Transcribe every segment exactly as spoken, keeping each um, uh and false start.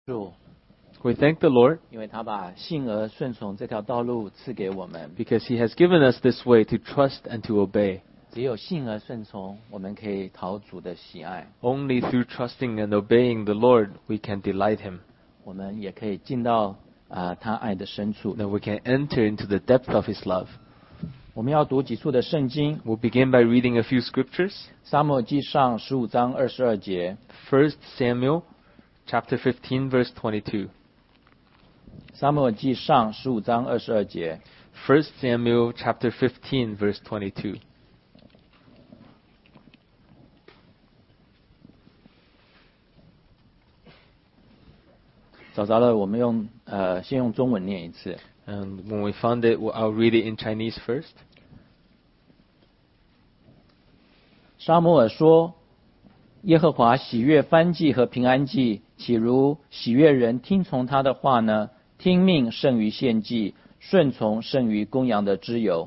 主， We thank the Lord 因为他把信而顺从这条道路赐给我们。 because He has given us this way to trust and to obey. 只有信而顺从，我们可以讨主的喜爱， Only through trusting and obeying the Lord we can delight Him. 我们也可以进到啊、他爱的深处。 Then we can enter into the depth of His love. 我们要读几处的圣经， We'll begin by reading a few scriptures. 撒母耳记上十五章二十二节， First Samuel chapter fifteen verse twenty-two. 撒母耳记上十五章二十二节， First Samuel chapter fifteen verse twenty-two. 找着了，我们用呃先用中文念一次。 And when we found it, well, I'll read it in Chinese first. 撒母耳说：“耶和华喜悦燔祭和平安祭，岂如喜悦人听从他的话呢？听命胜于献祭，顺从胜于公羊的脂油。”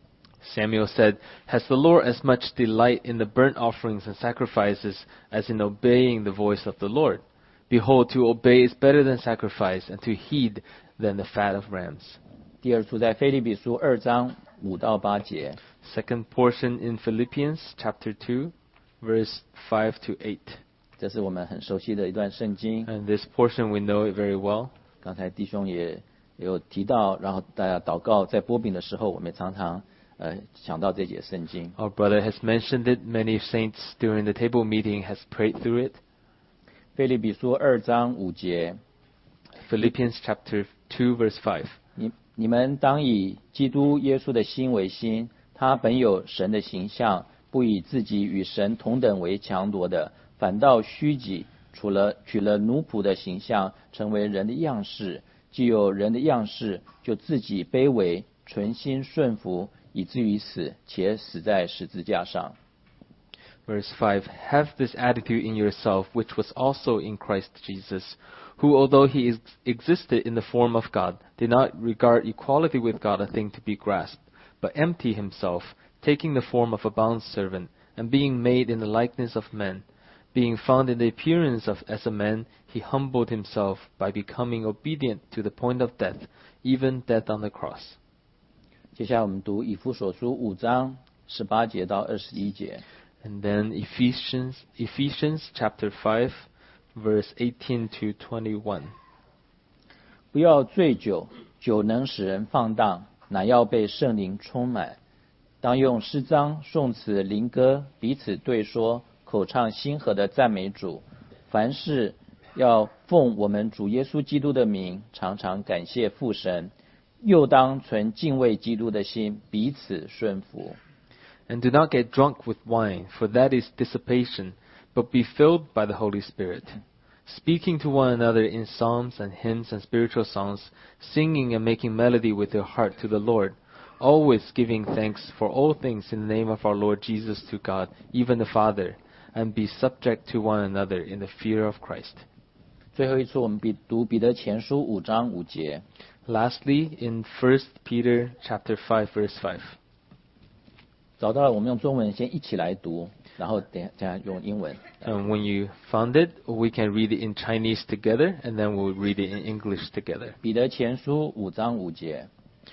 Samuel said, Has the Lord as much delight in the burnt offerings and sacrifices as in obeying the voice of the Lord? Behold, to obey is better than sacrifice, and to heed than the fat of rams. 第二处在腓立比书二章五到八节， Second portion in Philippians chapter two, verse five to eight. 这是我们很熟悉的一段圣经。 And this portion we know it very well. 刚才弟兄也也有提到，然后大家祷告在播饼的时候，我们也常常呃想到这节圣经。 Our brother has mentioned it. Many saints during the table meeting has prayed through it. 腓立比书二章五节， Philippians chapter two, verse five. 你你们当以基督耶稣的心为心，他本有神的形象，不以自己与神同等为强夺的，反倒虚己，除了取了奴仆的形象，成为人的样式。既有人的样式，就自己卑微，存心顺服，以至于死，且死在十字架上。 Verse five, Have this attitude in yourself, which was also in Christ Jesus, who, although he is, existed in the form of God, did not regard equality with God a thing to be grasped, but emptied himself, taking the form of a bondservant, and being made in the likeness of men. Being found in the appearance of as a man, he humbled himself by becoming obedient to the point of death, even death on the cross. 接下来我们读以弗所书五章十八节到二十一节。 And then Ephesians, Ephesians chapter five, verse eighteen to twenty-one. 不要醉酒，酒能使人放荡，乃要被圣灵充满。当用诗章、颂词、灵歌彼此对说，口唱心和的赞美主。凡事要奉我们主耶稣基督的名，常常感谢父神。又当存敬畏基督的心，彼此顺服。 And do not get drunk with wine, for that is dissipation, but be filled by the Holy Spirit, speaking to one another in psalms and hymns and spiritual songs, singing and making melody with your heart to the Lord, always giving thanks for all things in the name of our Lord Jesus to God, even the Father, and be subject to one another in the fear of Christ. 最后一处我们比读彼得前书五章五节。 Lastly, in First Peter chapter five, verse five. 找到了，我们用中文先一起来读，然后等一下用英文。 And when you found it, we can read it in Chinese together, and then we'll read it in English together. 彼得前书五章五节，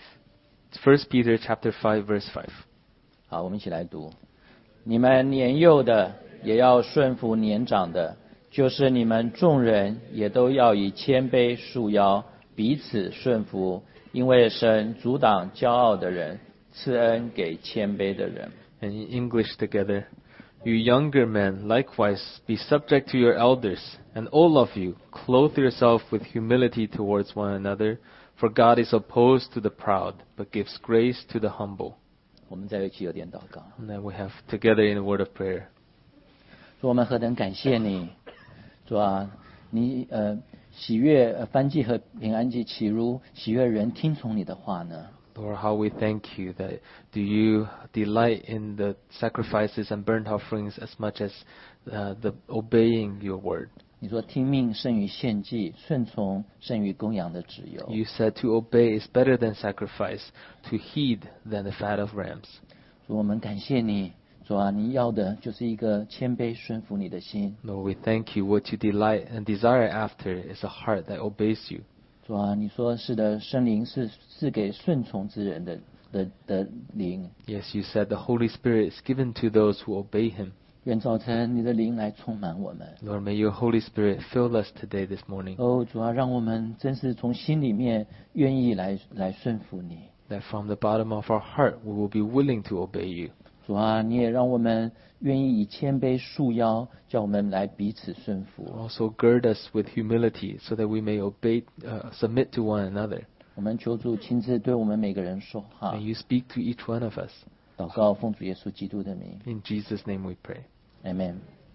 First Peter chapter five, verse five. 好，我们一起来读。你们年幼的也要顺服年长的，就是你们众人也都要以谦卑束腰，彼此顺服，因为神阻挡骄傲的人，赐恩给谦卑的人。 And in English together. You younger men, likewise, be subject to your elders, and all of you, clothe yourself with humility towards one another, for God is opposed to the proud, but gives grace to the humble. 我们再一起有点祷告。 And then we have together in a word of prayer. 主，我们何等感谢你，主啊，你呃喜悦呃燔祭和平安祭，岂如喜悦人听从你的话呢？ Lord, how we thank you that do you delight in the sacrifices and burnt offerings as much as uh, the obeying your word. 你说听命胜于献祭，顺从胜于公羊的脂油。 You said to obey is better than sacrifice, to heed than the fat of rams. 主，我们感谢你， 主啊，你要的就是一个谦卑顺服你的心。 Lord, we thank you. What you delight and desire after is a heart that obeys you. 主啊，你说是的，圣灵是赐给顺从之人的的的灵。 Yes, you said the Holy Spirit is given to those who obey him. 愿早晨你的灵来充满我们。 Lord, may your Holy Spirit fill us today, this morning. 哦，主啊，让我们真是从心里面愿意来来顺服你。 That from the bottom of our heart we will be willing to obey you. 主啊，你也让我们愿意以谦卑束腰，叫我们来彼此顺服。 Also gird us with humility so that we may obey, uh, submit to one another. 我们求主亲自对我们每个人说话 May。you speak to each one of us. 祷告奉主耶稣基督的名 In Jesus' name we pray. ，Amen。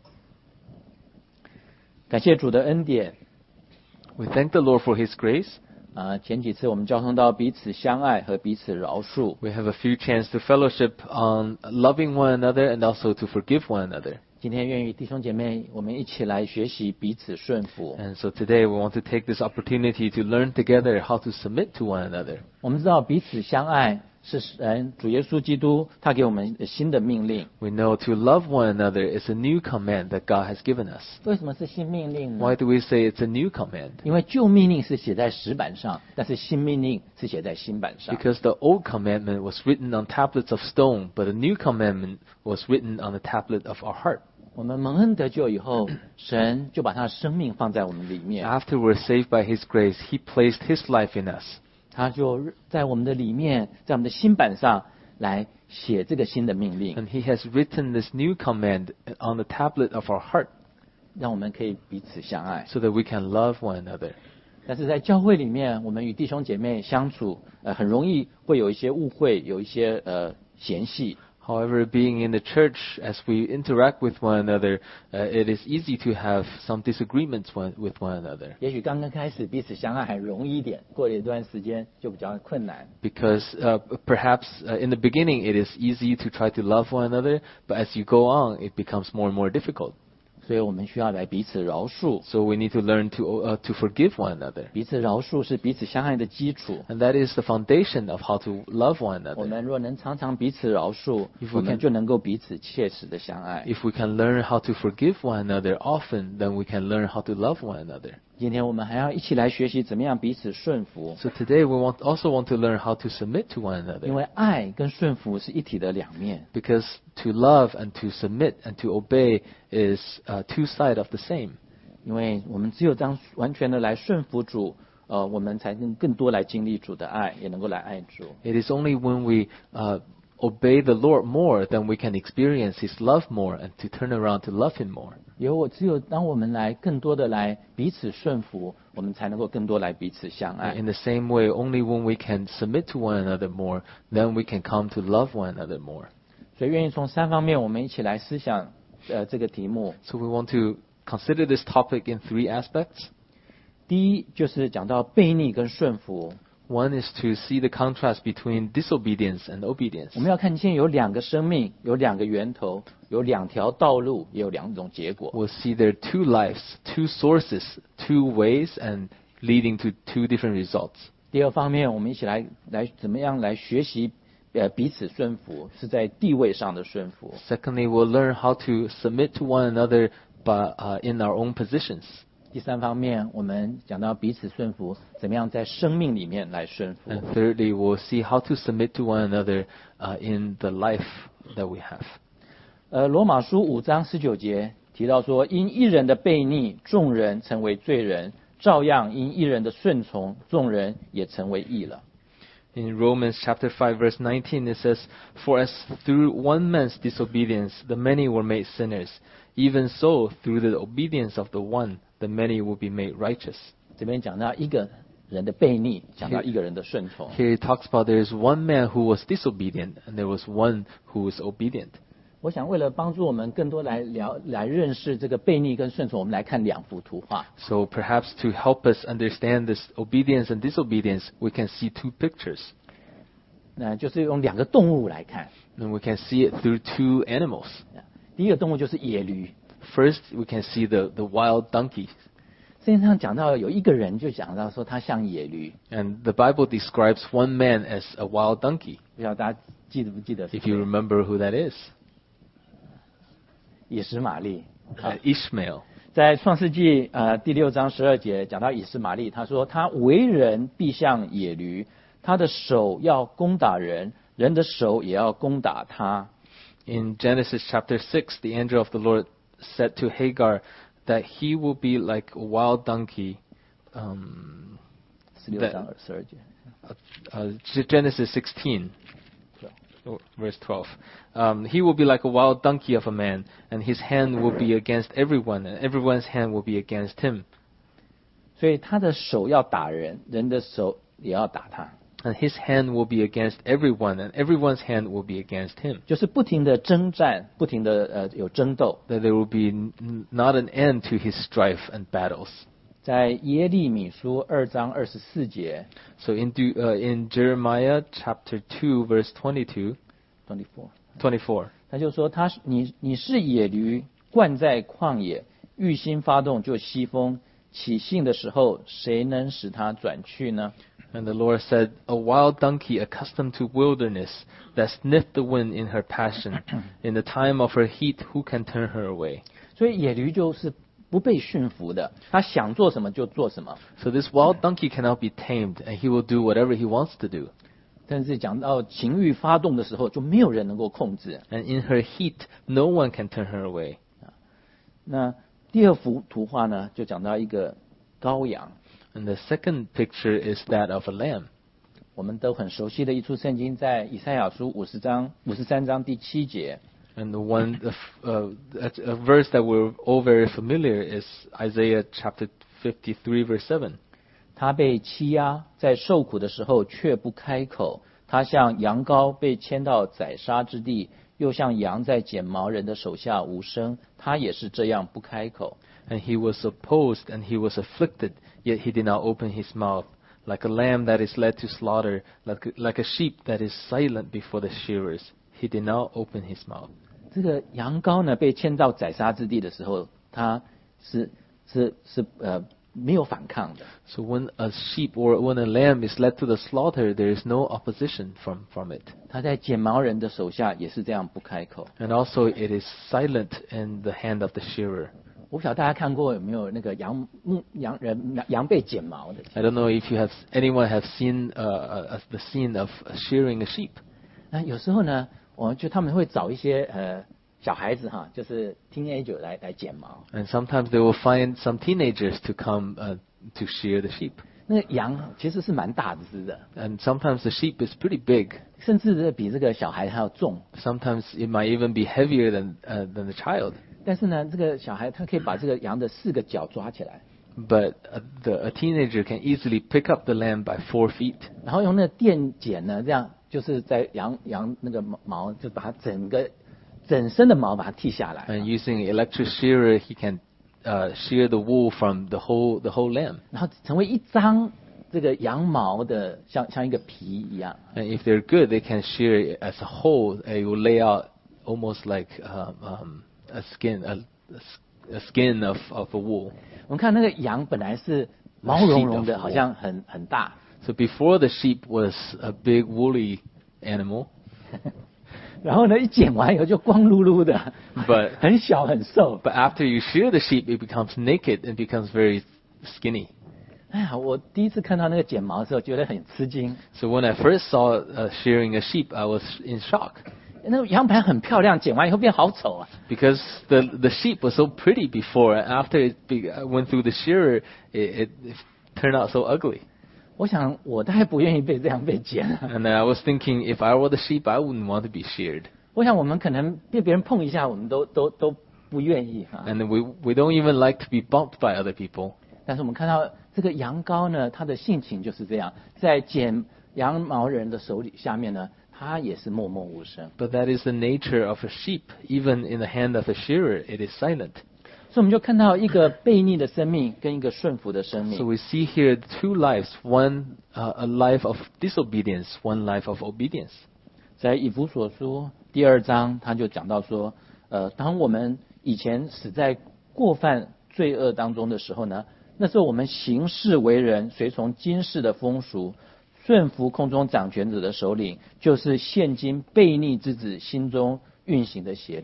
感谢主的恩典 We thank the Lord for his grace. 啊！前几次我们交通到彼此相爱和彼此饶恕， We have a few chance to fellowship on loving one another and also to forgive one another. 今天愿意弟兄姐妹，我们一起来学习彼此顺服。 And so today we want to take this opportunity to learn together how to submit to one another. 我们知道彼此相爱是神主耶稣基督他给我们新的命令。 We know to love one another is a new command that God has given us. 为什么是新命令呢？ Why do we say it's a new command? 因为旧命令是写在石板上，但是新命令是写在新板上。 Because the old commandment was written on tablets of stone, but the new commandment was written on the tablet of our heart. 我们蒙恩得救以后，神就把他的生命放在我们里面， After we're saved by his grace, he placed his life in us. 他就在我们的里面，在我们的新板上来写这个新的命令， And he has written this new command on the tablet of our heart 让我们可以彼此相爱。 so that we can love one another. 但是在教会里面，我们与弟兄姐妹相处，呃，很容易会有一些误会，有一些呃嫌隙。 However, being in the church, as we interact with one another, uh, it is easy to have some disagreements one, with one another. 也许刚刚开始彼此相爱还容易一点，过了一段时间就比较困难。 Because uh, perhaps uh, in the beginning it is easy to try to love one another, but as you go on, it becomes more and more difficult. 所以我们需要来彼此饶恕。 So we need to learn to uh, to forgive one another. 彼此饶恕是彼此相爱的基础。 And that is the foundation of how to love one 我 another. 们若能常常彼此饶恕 If，we 我们 can- 就能够彼此切实的相爱。 If we can learn how to forgive one another often, then we can learn how to love one another. 今天我们还要一起来学习怎么样彼此顺服， So today we want also want to learn how to submit to one 因 another. 为爱跟顺服是一体的两面。 Because to love and to submit and to obey is uh, two sides of the same. 因为我们只有这样完全的来顺服主，呃，我们才能更多来经历主的爱，也能够来爱主。 It is only when we uh, obey the Lord more than we can experience His love more and to turn around to love Him more. 有我只有当我们来更多的来彼此顺服，我们才能够更多来彼此相爱。 In the same way, only when we can submit to one another more, then we can come to love one another more. 所以愿意从三方面，我们一起来思想，呃，这个题目。 So we want to consider this topic in three aspects. 第一就是讲到悖逆跟顺服， One is to see the contrast between disobedience and 我 obedience. 们要看见有两个生命，有两个源头，有两条道路，也有两种结果。 We'll see there are two lives, two sources, two ways, and leading to two different results. 第二方面，我们一起来来怎么样来学习，呃，彼此顺服，是在地位上的顺服。 Secondly, we'll learn how to submit to one another but, uh, in our own positions. 第三方面，我们讲到彼此顺服，怎么样在生命里面来顺服。 And thirdly, we'll see how to submit to one another uh, in the life that we have. 呃，罗马书五章十九节提到说，因一人的悖逆，众人成为罪人；照样因一人的顺从，众人也成为义了。 In Romans chapter five verse nineteen it says, For as through one man's disobedience the many were made sinners, even so through the obedience of the one the many will be made righteous. 这边讲到一个人的悖逆，讲到一个人的顺从。 Here it talks about there is one man who was disobedient and there was one who was obedient. 我想为了帮助我们更多来了来认识这个悖逆跟顺从，我们来看两幅图画。 So perhaps to help us understand this obedience and disobedience, we can see two pictures. 那就是用两个动物来看。 And we can see it through two animals. 第一个动物就是野驴。 First, we can see the, the wild donkey. 圣经上讲到有一个人就讲到说他像野驴， And the Bible describes one man as a wild donkey. 不知道大家记得不记得是 If you remember who that is. 以实玛利。 uh, Ishmael. 在创世纪呃第六章十二节讲到以实玛利，他说他为人必像野驴，他的手要攻打人，人的手也要攻打他。 In Genesis chapter six, the angel of the Lord said to Hagar that he will be like a wild donkey. Um, 十六章十二节。 uh, Genesis sixteen, verse twelve. Um, he will be like a wild donkey of a man, and his hand will be against everyone, and everyone's hand will be against him. 所以他的手要打人，人的手也要打他， And his hand will be against everyone, and everyone's hand will be against him. 就是不停的征战，不停的呃有争斗。 That there will be n- not an end to his strife and battles. 在耶利米书二章二十四节 So in, Du- uh, in Jeremiah chapter two, verse twenty-two, ，twenty-four， twenty-four, 他就说他是你你是野驴，惯在旷野，欲心发动就西风，起兴的时候，谁能使他转去呢？ and the Lord said, a wild donkey accustomed to wilderness, that sniffed the wind in her passion. In the time of her heat, who can turn her away? 所以野驴就是不被驯服的，他想做什么就做什么。 So this wild donkey cannot be tamed, and he will do whatever he wants to do. 但是讲到情欲发动的时候，就没有人能够控制。 And in her heat, no one can turn her away. 那第二幅图画呢，就讲到一个羔羊， And the second picture is that of a lamb. 我们都很熟悉的一处圣经，在以赛亚书五十章五十三章第七节。 And the one, uh, uh, a verse that we're all very familiar is Isaiah chapter fifty-three, verse seven. 他被欺压，在受苦的时候却不开口。他像羊羔被牵到宰杀之地，又像羊在剪毛人的手下无声。他也是这样不开口。 And he was opposed and he was afflicted, yet he did not open his mouth. Like a lamb that is led to slaughter, like a, like a sheep that is silent before the shearers, he did not open his mouth. 这个羊羔呢，被牵到宰杀之地的时候，他是是是呃没有反抗的。 So when a sheep or when a lamb is led to the slaughter, there is no opposition from, from it. 他在剪毛人的手下也是这样不开口。 And also it is silent in the hand of the shearer. 我不晓得大家看过有没有那个羊牧羊人羊被剪毛的？ I don't know if you have anyone have seen uh, uh, the scene of shearing a sheep. 那有时候呢，我们就他们会找一些呃小孩子哈，就是 teenager 来来剪毛。 And sometimes they will find some teenagers to come uh, to shear the sheep. 那个羊其实是蛮大只的， And sometimes the sheep is pretty big. 甚至比这个小孩还要重。 Sometimes it might even be heavier than uh, than the child. 但是呢，这个小孩他可以把这个羊的四个脚抓起来， But uh, the, a teenager can easily pick up the lamb by four feet. 然后用那个电剪呢，这样就是在羊羊那个毛毛，就把它整个整身的毛把它剃下来， And using an electric shearer, he can uh, shear the wool from the whole the whole lamb. 然后成为一张这个羊毛的像像一个皮一样。 And if they're good, they can shear it as a whole. It will lay out almost like um, um, a skin, a, a skin of, of a wool. 我们看那个羊本来是毛茸茸的，好像很很大， So before the sheep was a big woolly animal, 然后呢一剪完以后就光秃秃的， But- 很小很瘦。 but after you shear the sheep, it becomes naked and becomes very skinny. 哎呀，我第一次看到那个剪毛的时候，觉得很吃惊。 So when I first saw uh, shearing a sheep, I was in shock 那个羊本来很漂亮，剪完以后变好丑啊。 because the the sheep was so pretty before. And after it be, went through the shearer, it, it turned out so ugly. 我想我大概不愿意被这样被剪啊。 And I was thinking, if I were the sheep, I wouldn't want to be sheared. 我想我们可能被别人碰一下，我们都都都不愿意哈。 And we we don't even like to be bumped by other people. 但是我们看到这个羊羔呢，它的性情就是这样，在剪羊毛人的手里下面呢，它也是默默无声。 But that is the nature of a sheep. Even in the hand of a shearer, it is silent. 所以我们就看到一个悖逆的生命跟一个顺服的生 So 命。 we see here two lives: one uh, a life of disobedience, one life of obedience. 在以弗所书第二章，他就讲到说，呃，当我们以前死在过犯罪恶当中的时候呢，那时候我们行事为人，随从今世的风俗，顺服空中掌权者的首领，就是现今悖逆之子心中运行的邪灵。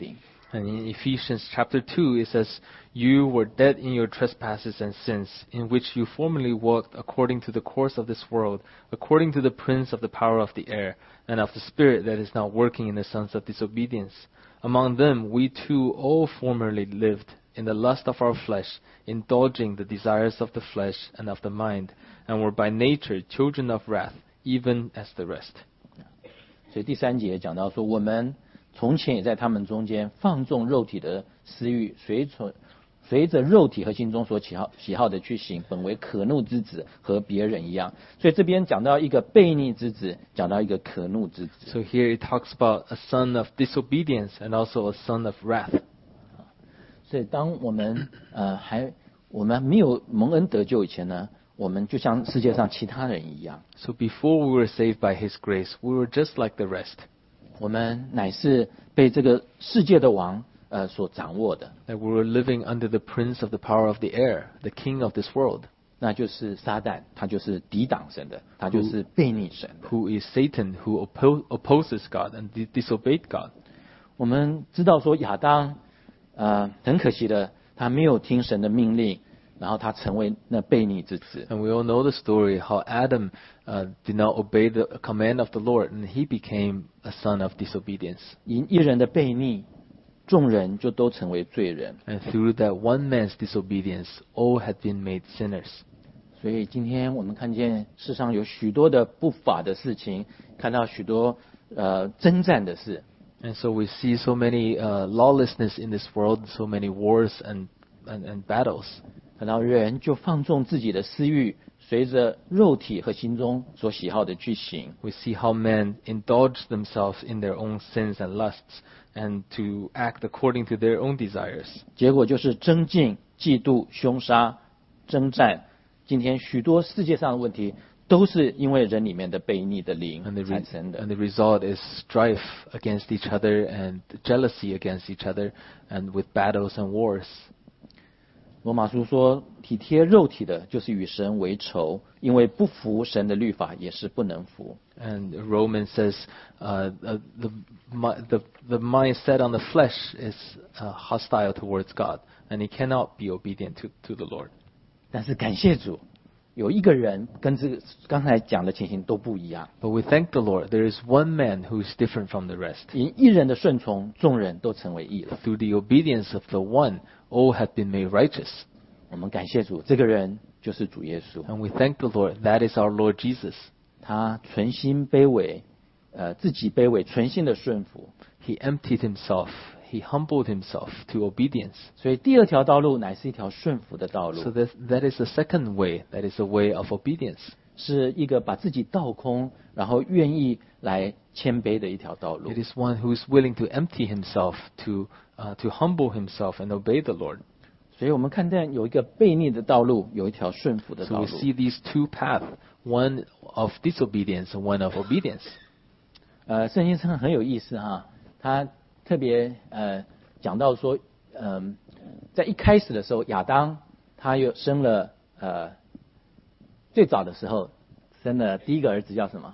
And in Ephesians chapter two, it says, "You were dead in your trespasses and sins, in which you formerly walked according to the course of this world, according to the prince of the power of the air, and of the spirit that is now working in the sons of disobedience. Among them we too all formerly lived in the lust of our flesh, indulging the desires of the flesh and of the mind, and were by nature children of wrath, even as the rest." 所以第三节讲到说，我们从前也在他们中间放纵肉体的私欲，随从随着肉体和心中所喜好喜好的去行，本为可怒之子，和别人一样。所以这边讲到一个悖逆之子，讲到一个可怒之子。 So here it talks about a son of disobedience and also a son of wrath. 所以当我们呃还我们没有蒙恩得救以前呢，我们就像世界上其他人一样。 So before we were saved by His grace, we were just like the rest. 我们乃是被这个世界的王呃所掌握的， That we were living under the prince of the power of the air, the king of this world, 那就是撒旦，他就是抵挡神的，他就是悖逆神的。 who is Satan, who oppo- opposes God and di- disobeyed God. 我们知道说亚当，呃，很可惜的，他没有听神的命令，然后他成为那悖逆之子。 And we all know the story how Adam uh, did not obey the command of the Lord, and he became a son of disobedience. 因一人的悖逆，众人就都成为罪人。 And through that one man's disobedience, all had been made sinners. 所以今天我们看见世上有许多的不法的事情，看到许多呃征战的事。 And so we see so many uh, lawlessness in this world, so many wars and, and, and battles. 看到人就放纵自己的私欲，随着肉体和心中所喜好的去行。 We see how men indulge themselves in their own sins and lusts and to act according to their own desires. 结果就是争竞、嫉妒、凶杀、征战。今天许多世界上的问题，都是因为人里面的悖逆的 And 灵 the, 产 re- 生的 and。the result is strife against each other and jealousy against each other and with battles and wars. 罗马书说，体贴肉体的，就是与神为仇，因为不服神的律法，也是不能服。 And Romans says uh, uh, the, mi- the, the mind set on the flesh is uh, hostile towards God, and he cannot be obedient to, to the Lord. 但是感谢主，有一个人跟这个刚才讲的情形都不一样。 But we thank the Lord. There is one man who is different from the rest. 因一人的顺从，众人都成为义了。 Through the obedience of the one, all have been made righteous. 我们感谢主，这个人就是主耶稣。 And we thank the Lord. That is our Lord Jesus. 他存心卑微，呃，自己卑微，存心的顺服。 He emptied himself. He humbled himself to obedience. 所以第二条道路乃是一条顺服的道 So 路， that, that is the second way. That is the way of obedience. 是一个把自己倒空，然后愿意来谦卑的一条道路 It。is one who is willing to empty himself, to, uh, to humble himself and obey the Lord. 所以我们看见有一个悖逆的道路，有一条顺服的 So 道 we 路。 see these two paths, one of disobedience and one of obedience. 呃，圣经上很有意思哈，他特别呃讲到说，嗯、在一开始的时候，亚当他又生了呃最早的时候生了第一个儿子叫什么？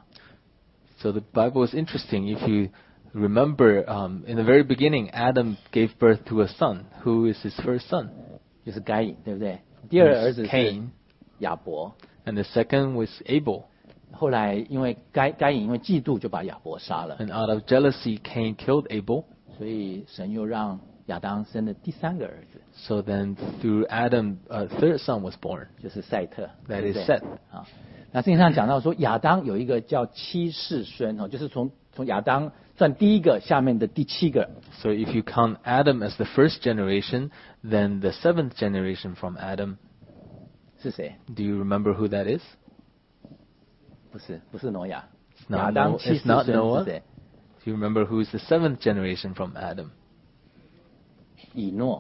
So the Bible is interesting. If you remember, um, in the very beginning, Adam gave birth to a son. Who is his first son? 就是该隐，对不对？第二个儿子 It's 是 Cain. 亚伯。 And the second was Abel. 后来因为该该隐因为嫉妒就把亚伯杀了， And out of jealousy, Cain killed Abel. 所以神又让亚当生了第三个儿子， So then through Adam, a third son was born. 就是赛特。 That 对不 is 对 Seth. 啊，那圣经上讲到说亚当有一个叫七世孙哦，就是从从亚当算第一个下面的第七个。 So if you count Adam as the first generation, then the seventh generation from Adam, 是谁？ do you remember who that is? 不是，不是挪亚。 It's not 亚当 Noah. 七 It's 世 not 孙 Noah. 是谁？ Do you remember who is the seventh generation from Adam? 以诺。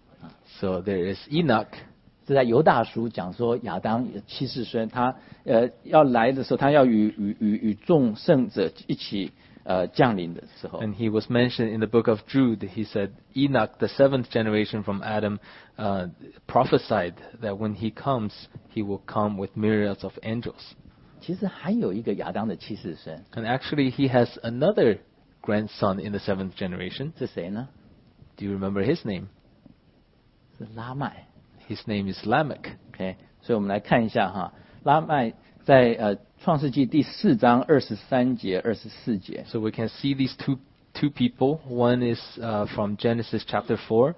So there is Enoch. 是在犹大书讲说亚当七世孙，他呃要来的时候，他要与与与与众圣者一起呃降临的时候， And he was mentioned in the book of Jude. He said, Enoch, the seventh generation from Adam, uh, prophesied that when he comes, he will come with myriads of angels. 其实还有一个亚当的七世孙 And actually, he has another grandson in the seventh generation. 是谁呢？ Do you remember his name? 是拉麦。 His name is Lamech. OK， 所以我们来看一下哈，拉麦在呃创世纪第四章二十三节、二十四节。 So we can see these two two people. One is uh, from Genesis chapter four,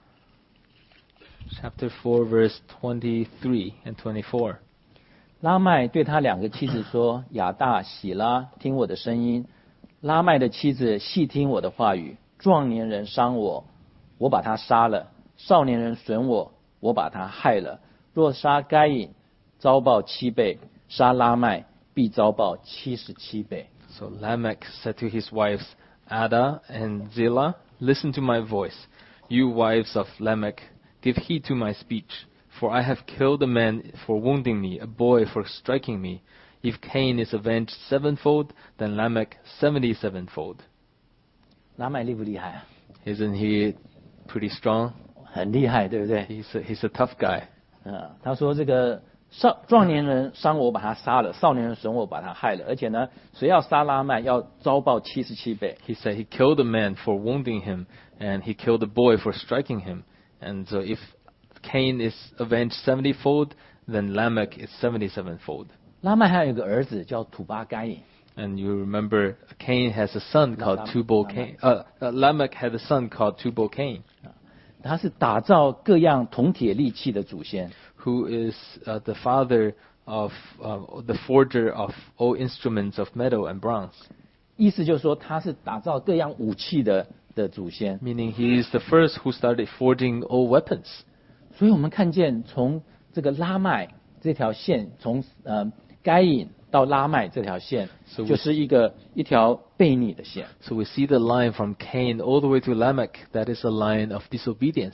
chapter four, verse twenty-three and twenty-four. 拉麦对他两个妻子说：“亚大、喜拉，听我的声音。拉麦的妻子细听我的话语。壮年人伤我，我把他杀了；少年人损我，我把他害了。若杀该隐，遭报七倍；杀拉麦，必遭报七十七倍。” So Lamech said to his wives, Ada and Zillah, listen to my voice. You wives of Lamech, give heed to my speech. For I have killed a man for wounding me, a boy for striking me. If Cain is avenged sevenfold, then Lamech seventy-sevenfold. 拉麦厉不厉害啊？ Isn't he pretty strong? 很厉害，对不对？ He's a, he's a tough guy. 呃，他说这个少壮年人伤我，把他杀了；少年人损我，把他害了。而且呢，谁要杀拉麦，要遭报七十七倍。 He said he killed a man for wounding him, and he killed a boy for striking him. And so if Cain is avenged seventy-fold, then Lamech is seventy-sevenfold. 拉麦还有一个儿子叫土巴该隐。 And you remember Cain has a son called Tubal Cain. Uh, uh, Lamech had a son called Tubal Cain, 他是打造各样铜铁利器的祖先。 who is uh, the father of uh, the forger of all instruments of metal and bronze. 意思就是说，他是打造各样武器的的祖先。 Meaning he is the first who started forging all weapons. 所以我们看见从这个拉麦这条线，从呃该隐到拉麦这条线， So we- 就是一个一条悖逆的线。 So we see the line from Cain all the way to Lamech. That is a line of disobedience.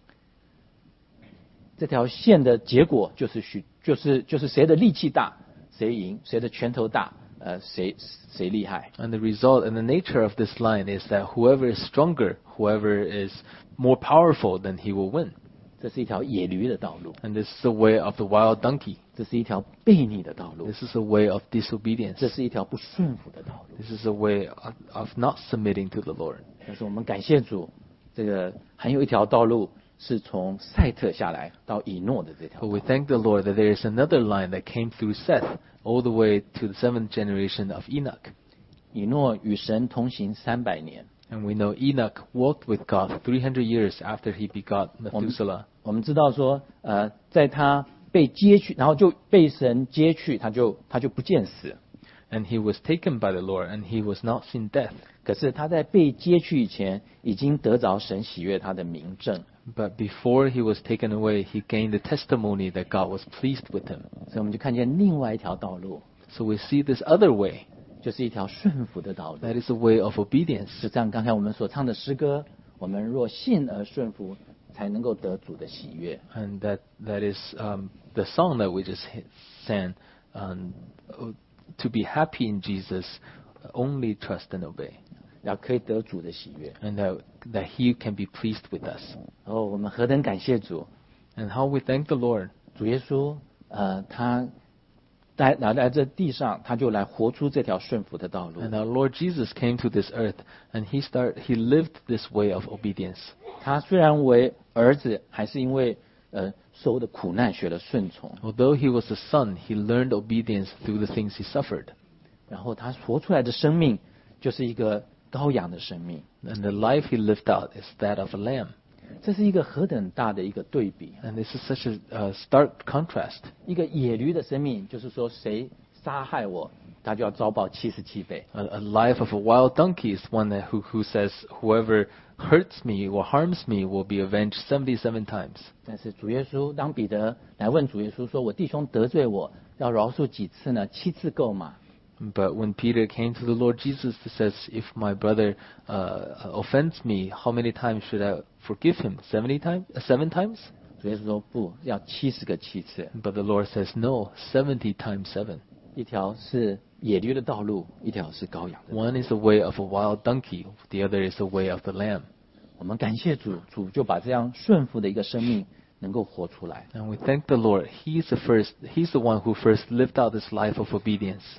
这条线的结果就是许就是就是谁的力气大，谁赢；谁的拳头大，呃，谁谁厉害。 And the result and the nature of this line is that whoever is stronger, whoever is more powerful, then he will win. 这是一条野驴的道路， And this is the way of the wild donkey. 这是一条悖逆的道路， This is a way of disobedience. 这是一条不顺服的道路。 This is a way of, of not submitting to the Lord. 但是我们感谢主，这个还有一条道路是从赛特下来到以诺的这条 But 道 we 路。 thank the Lord that there is another line that came through Seth all the way to the seventh generation of Enoch. 以诺与神同行三百年。 And we know Enoch walked with God three hundred years after he begot Methuselah. 我们知道说，呃，在他被接去，然后就被神接去，他就他就不见死。 And he was taken by the Lord, and he was not seen death. 可是他在被接去以前，已经得着神喜悦他的明证。 But before he was taken away, he gained the testimony that God was pleased with him. 所以我们就看见另外一条道路， So we see this other way. 就是一条顺服的道路。 That is a way of obedience. 就像刚才我们所唱的诗歌，我们若信而顺服，才能够得主的喜悦。 And that, that is um, the song that we just hit- sang. Um, to be happy in Jesus, only trust and obey. 要可以得主的喜悦。 And that, that he can be pleased with us. 哦，我们何等感谢主！ And how we thank the Lord. 主耶稣，呃，他来来来这地上，他就来活出这条顺服的道路。 And our Lord Jesus came to this earth, and he start he lived this way of obedience. 他虽然为儿子，还是因为呃受的苦难学了顺从， Although he was a son, he learned obedience through the things he suffered. 然后他活出来的生命就是一个羔羊的生命。 And the life he lived out is that of a lamb. 这是一个何等大的一个对比！ And this is such a uh, stark contrast. 一个野驴的生命，就是说谁杀害我，他就要遭报七十七倍。 A, a life of a wild donkey is one that who, who says, whoever hurts me or harms me will be avenged seventy-seven times. 但是主耶稣，当彼得来问主耶稣说：“我弟兄得罪我，要饶恕几次呢？七次够吗？” But when Peter came to the Lord Jesus, he says, if my brother uh, offends me, how many times should I forgive him? Seventy times? Uh, seven times? 主耶稣说：“不，要七十个七次。 But the Lord says, no, seventy times seven. ” 一条是野驴的道路，一条是羔羊的。 One is the way of a wild donkey, the other is the way of the lamb. 我们感谢主，主就把这样顺服的一个生命能够活出来。 And we thank the Lord. He's the first, he's the one who first lived out this life of obedience.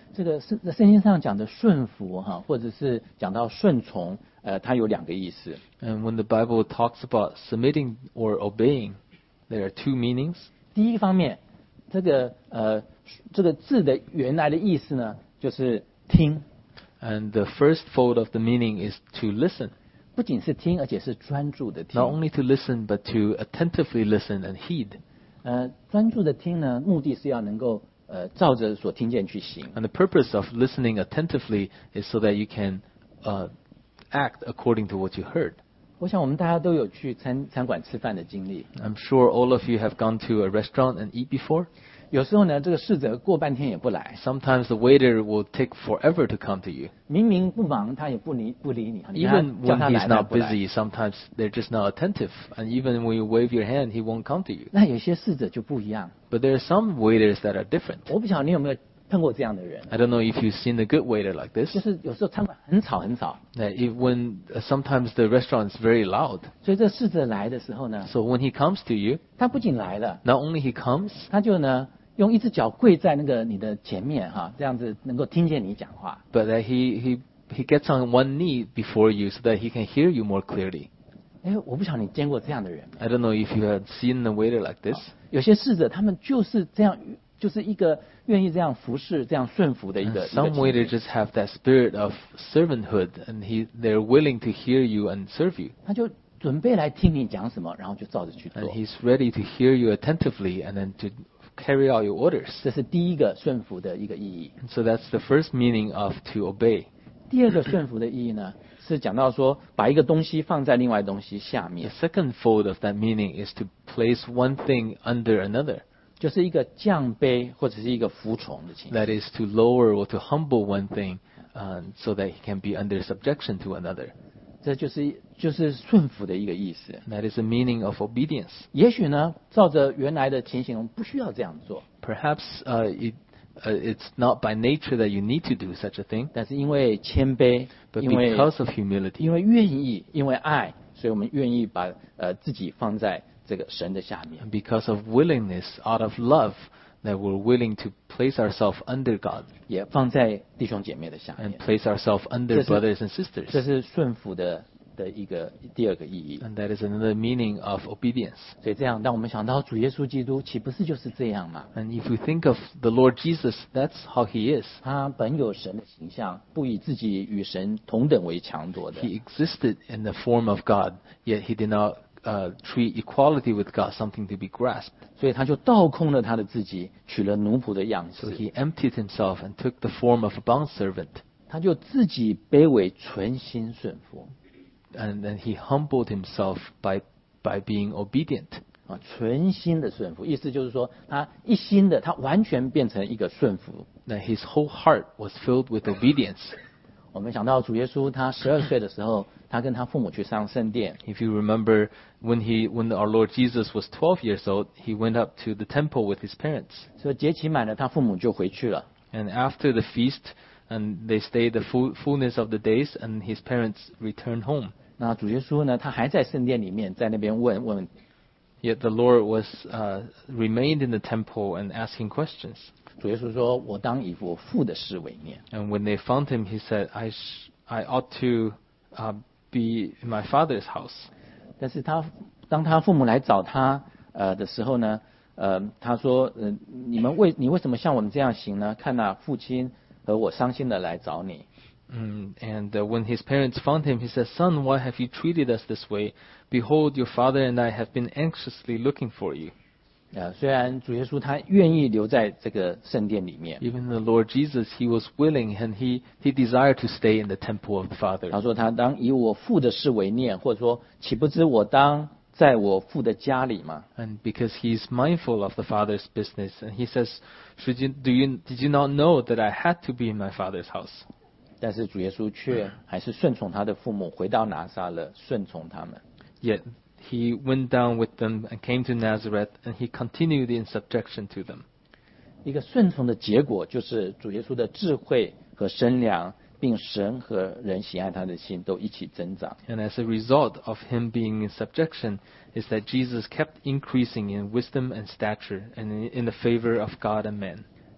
这个圣圣经上讲的顺服哈，或者是讲到顺从，呃，它有两个意思。 And when the Bible talks about submitting or obeying, there are two meanings. 第一个方面，这个呃这个字的原来的意思呢，就是听， And the first fold of the meaning is to listen. 不仅是听，而且是专注的听。 Not only to listen, but to attentively listen and heed. 呃，专注的听呢，目的是要能够呃照着所听见去行。 And the purpose of listening attentively is so that you can uh, act according to what you heard. 我想我们大家都有去餐餐馆吃饭的经历， I'm sure all of you have gone to a restaurant and eat before. 有时候呢，这个侍者过半天也不来， Sometimes the waiter will take forever to come to you. 明明不忙，他也不理不理你，你跟 Even 他叫 when 他 he's 来他 not 不来。 busy, sometimes they're just not attentive. And even when you wave your hand, he won't come to you. 那有些侍者就不一样， But there are some waiters that are different. 我不晓得你有没有碰过这样的人， I don't know if you've seen a good waiter like this. 就是有时候餐馆很吵很吵， That if when uh, sometimes the restaurant is very loud. 所以这侍者来的时候呢， So when he comes to you, 他不仅来了， not only he comes, 他就呢用一只脚跪在那个你的前面哈，这样子能够听见你讲话。 but that he, he, he gets on one knee before you so that he can hear you more clearly. 哎，我不晓得你见过这样的人。 I don't know if you have seen a waiter like this. 有些侍者他们就是这样，就是一个愿意这样服侍、这样顺服的一 And 个。 some 一个 waiters 情景 just have that spirit of servanthood, and he, they're willing to hear you and serve you. 他就准备来听你讲什么，然后就照着去 And 做。 he's ready to hear you attentively and then to carry out your orders. 这是第一个顺服的一个意义。 And so that's the first meaning of to obey. 第二个顺服的意义呢，是讲到说把一个东西放在另外东西下 The 面， second fold of that meaning is to place one thing under another. 就是一个降卑或者是一个服从的情形。 That is to lower or to humble one thing uh, so that he can be under subjection to another. 这就是就是顺服的一个意思。 That is the meaning of obedience. 也许呢，照着原来的情形，我们不需要这样做， Perhaps uh, it, uh, it's not by nature that you need to do such a thing, 但是因为谦卑， but 因为 because of humility, 因为愿意，因为爱，所以我们愿意把呃自己放在这个神的下面。 and because of willingness, out of love, that we're willing to place ourselves under God 也放在弟兄姐妹的下 and 面， place ourselves under 这是- brothers and 这 sisters. 是顺服的的一个第二个意义。 And that is another meaning of obedience. 所以这样，当我们想到主耶稣基督，岂不是就是这样吗？ And if we think of the Lord Jesus, that's how he is. 他本有神的形象，不以自己与神同等为强夺的， He existed in the form of God, yet he did not uh, treat equality with God something to be grasped. 所以他就倒空了他的自己，取了奴仆的样 So 式， he emptied himself and took the form of a bondservant. 他就自己卑微，存心顺服 And then he humbled himself by, by being obedient. 啊，存心的顺服，意思就是说，他一心的，他完全变成一个顺服。 That his whole heart was filled with obedience. 我们想到主耶稣，他十二岁的时候，他跟他父母去上圣殿， If you remember, when he, when our Lord Jesus was twelve years old, he went up to the temple with his parents. 所以节期满了，他父母就回去了。 And after the feast, and they stayed the full, fullness of the days, and his parents returned home. 那主耶稣呢，他还在圣殿里面，在那边问问， Yet the Lord was uh, remained in the temple and asking questions. 主耶稣说：“我当以我父的事为念。 And when they found him, he said, "I sh- I ought to uh, be in my father's house." ” 但是他当他父母来找他呃的时候呢，呃，他说：“呃，你们为你为什么像我们这样行呢？看那父亲和我伤心的来找你。” Mm, and uh, when his parents found him, he said, "Son, why have you treated us this way? Behold, your father and I have been anxiously looking for you." 呃，虽然主耶稣他愿意留在这个圣殿里面， Even the Lord Jesus, he was willing and he, he desired to stay in the temple of the Father. 他说他当以我父的事为念，或者说岂不知我当在我父的家里吗？ And because he's mindful of the Father's business, and he says, "Should you, do you, did you not know that I had to be in my Father's house?" 但是主耶稣却还是顺从他的父母，回到拿撒勒，顺从他们。 Yet he went down with them and came to Nazareth, and he continued in subjection to them. 一个顺从的结果，就是主耶稣的智慧和身量，并神和人喜爱他的心都一起增长。 And as a result of him being in subjection, is that Jesus kept increasing in wisdom and stature and in, in the favor of God and men.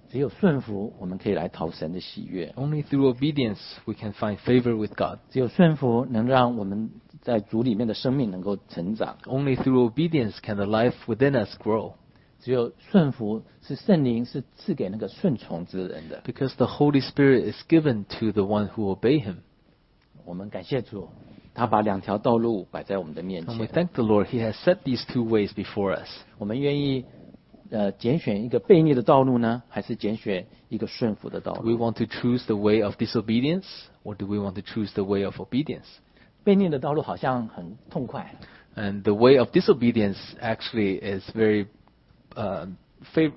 只有顺服，我们可以来讨神的喜悦。 Only through obedience we can find favor with God. 只有顺服能让我们在主里面的生命能够成长。 Only through obedience can the life within us grow. 只有顺服是圣灵是赐给那个顺从之人的。 Because the Holy Spirit is given to the one who obey Him. 我们感谢主，他把两条道路摆在我们的面 And we 前。 thank the Lord. He has set these two ways before us. 我们愿意呃拣选一个悖逆的道路呢，还是拣选一个顺服的道 Do we 路？ want to choose the way of disobedience, or do we want to choose the way of obedience? 悖逆的道路好像很痛快， And the way of disobedience actually is very, uh, fav-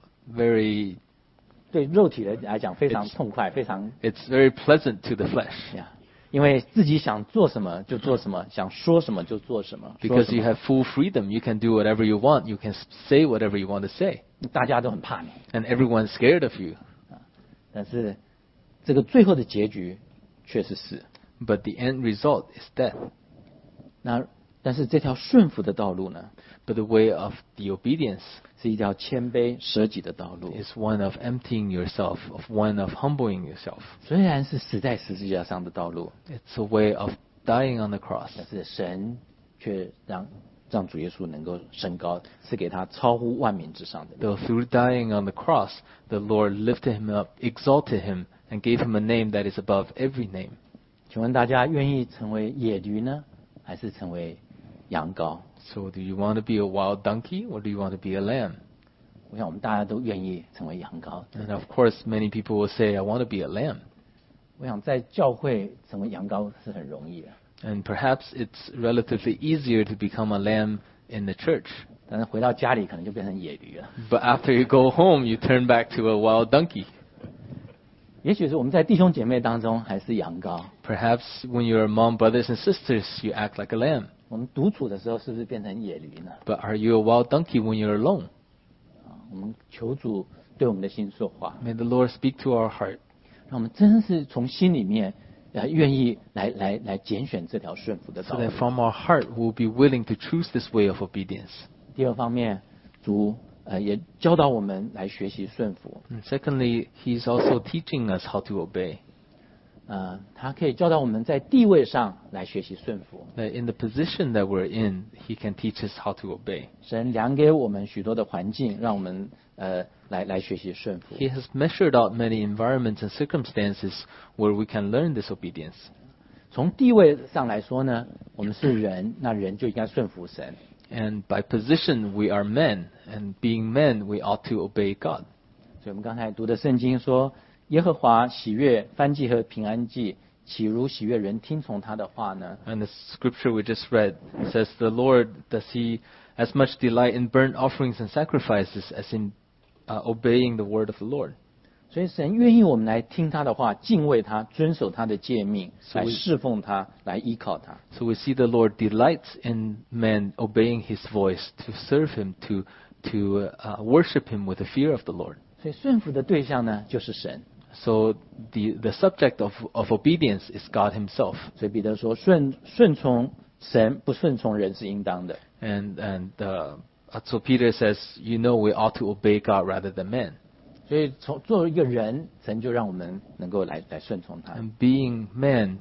very, 对肉体人来讲非常痛快，非常 it's very pleasant to the flesh. 呀，因为自己想做什么就做什么，想说什么就做什么，说 Because 什 you 么 have full freedom. You can do whatever you want. You can say whatever you want to say. 大家都很怕你。 And everyone's scared of you. 但是这个最后的结局却是死。 But the end result is death. 那但是这条顺服的道路呢， But the way of the obedience 是一条谦卑舍己的道路。 is one of emptying yourself, of one of humbling yourself. 虽然是死在十字架上的道路， It's a way of dying on the cross. 但是神却让让主耶稣能够升高，是给他超乎万民之上的名。 Though through dying on the cross, the Lord lifted him up, exalted him, and gave him a name that is above every name. 请问大家愿意成为野驴呢，还是成为羊羔？ So do you want to be a wild donkey, or do you want to be a lamb? 我想我们大家都愿意成为羊羔。 And of course, many people will say, I want to be a lamb. 我想在教会成为羊羔是很容易的， And perhaps it's relatively easier to become a lamb in the church. 但是回到家里可能就变成野驴了。 But after you go home, you turn back to a wild donkey. 也许是我们在弟兄姐妹当中还是羊羔， Perhaps when you're among brothers and sisters, you act like a lamb. 我们独处的时候是不是变成野驴呢？ But are you a wild donkey when you're alone? 啊，我们求主对我们的心说话， May the Lord speak to our heart, 让我们真是从心里面呃愿意来来来拣选这条顺服的 so 道路 that。from our heart we'll be willing to choose this way of obedience. 第二方面，主呃也教导我们来学习顺服， And secondly, He's also teaching us how to obey. 呃，他可以教导我们在地位上来学习顺服。 That in the position that we're in, He can teach us how to obey. 神量给我们许多的环境，让我们呃来来学习顺服。 He has measured out many environments and circumstances where we can learn this obedience. 从地位上来说呢，我们是人，那人就应该顺服神。 And by position, we are men. And being men, we ought to obey God. 所以我们刚才读的圣经说，耶和华喜悦燔祭和平安祭，岂如喜悦人听从他的话呢？ And the scripture we just read says, The Lord, does He as much delight in burnt offerings and sacrifices as in uh, obeying the word of the Lord? 所以神愿意我们来听他的话，敬畏他，遵守他的诫命， So 来 we- 侍奉他，来依靠他。 So we see the Lord delights in men obeying His voice, to serve Him, to, to uh, worship Him with the fear of the Lord. 所以顺服的对象呢，就是神。 So the, the subject of, of obedience is God Himself. 所以彼得说，顺顺从神，不顺从人是应当的。 And, and uh, so Peter says, you know, we ought to obey God rather than men. 所以从作为一个人，神就让我们能够来来顺从他。 And being men,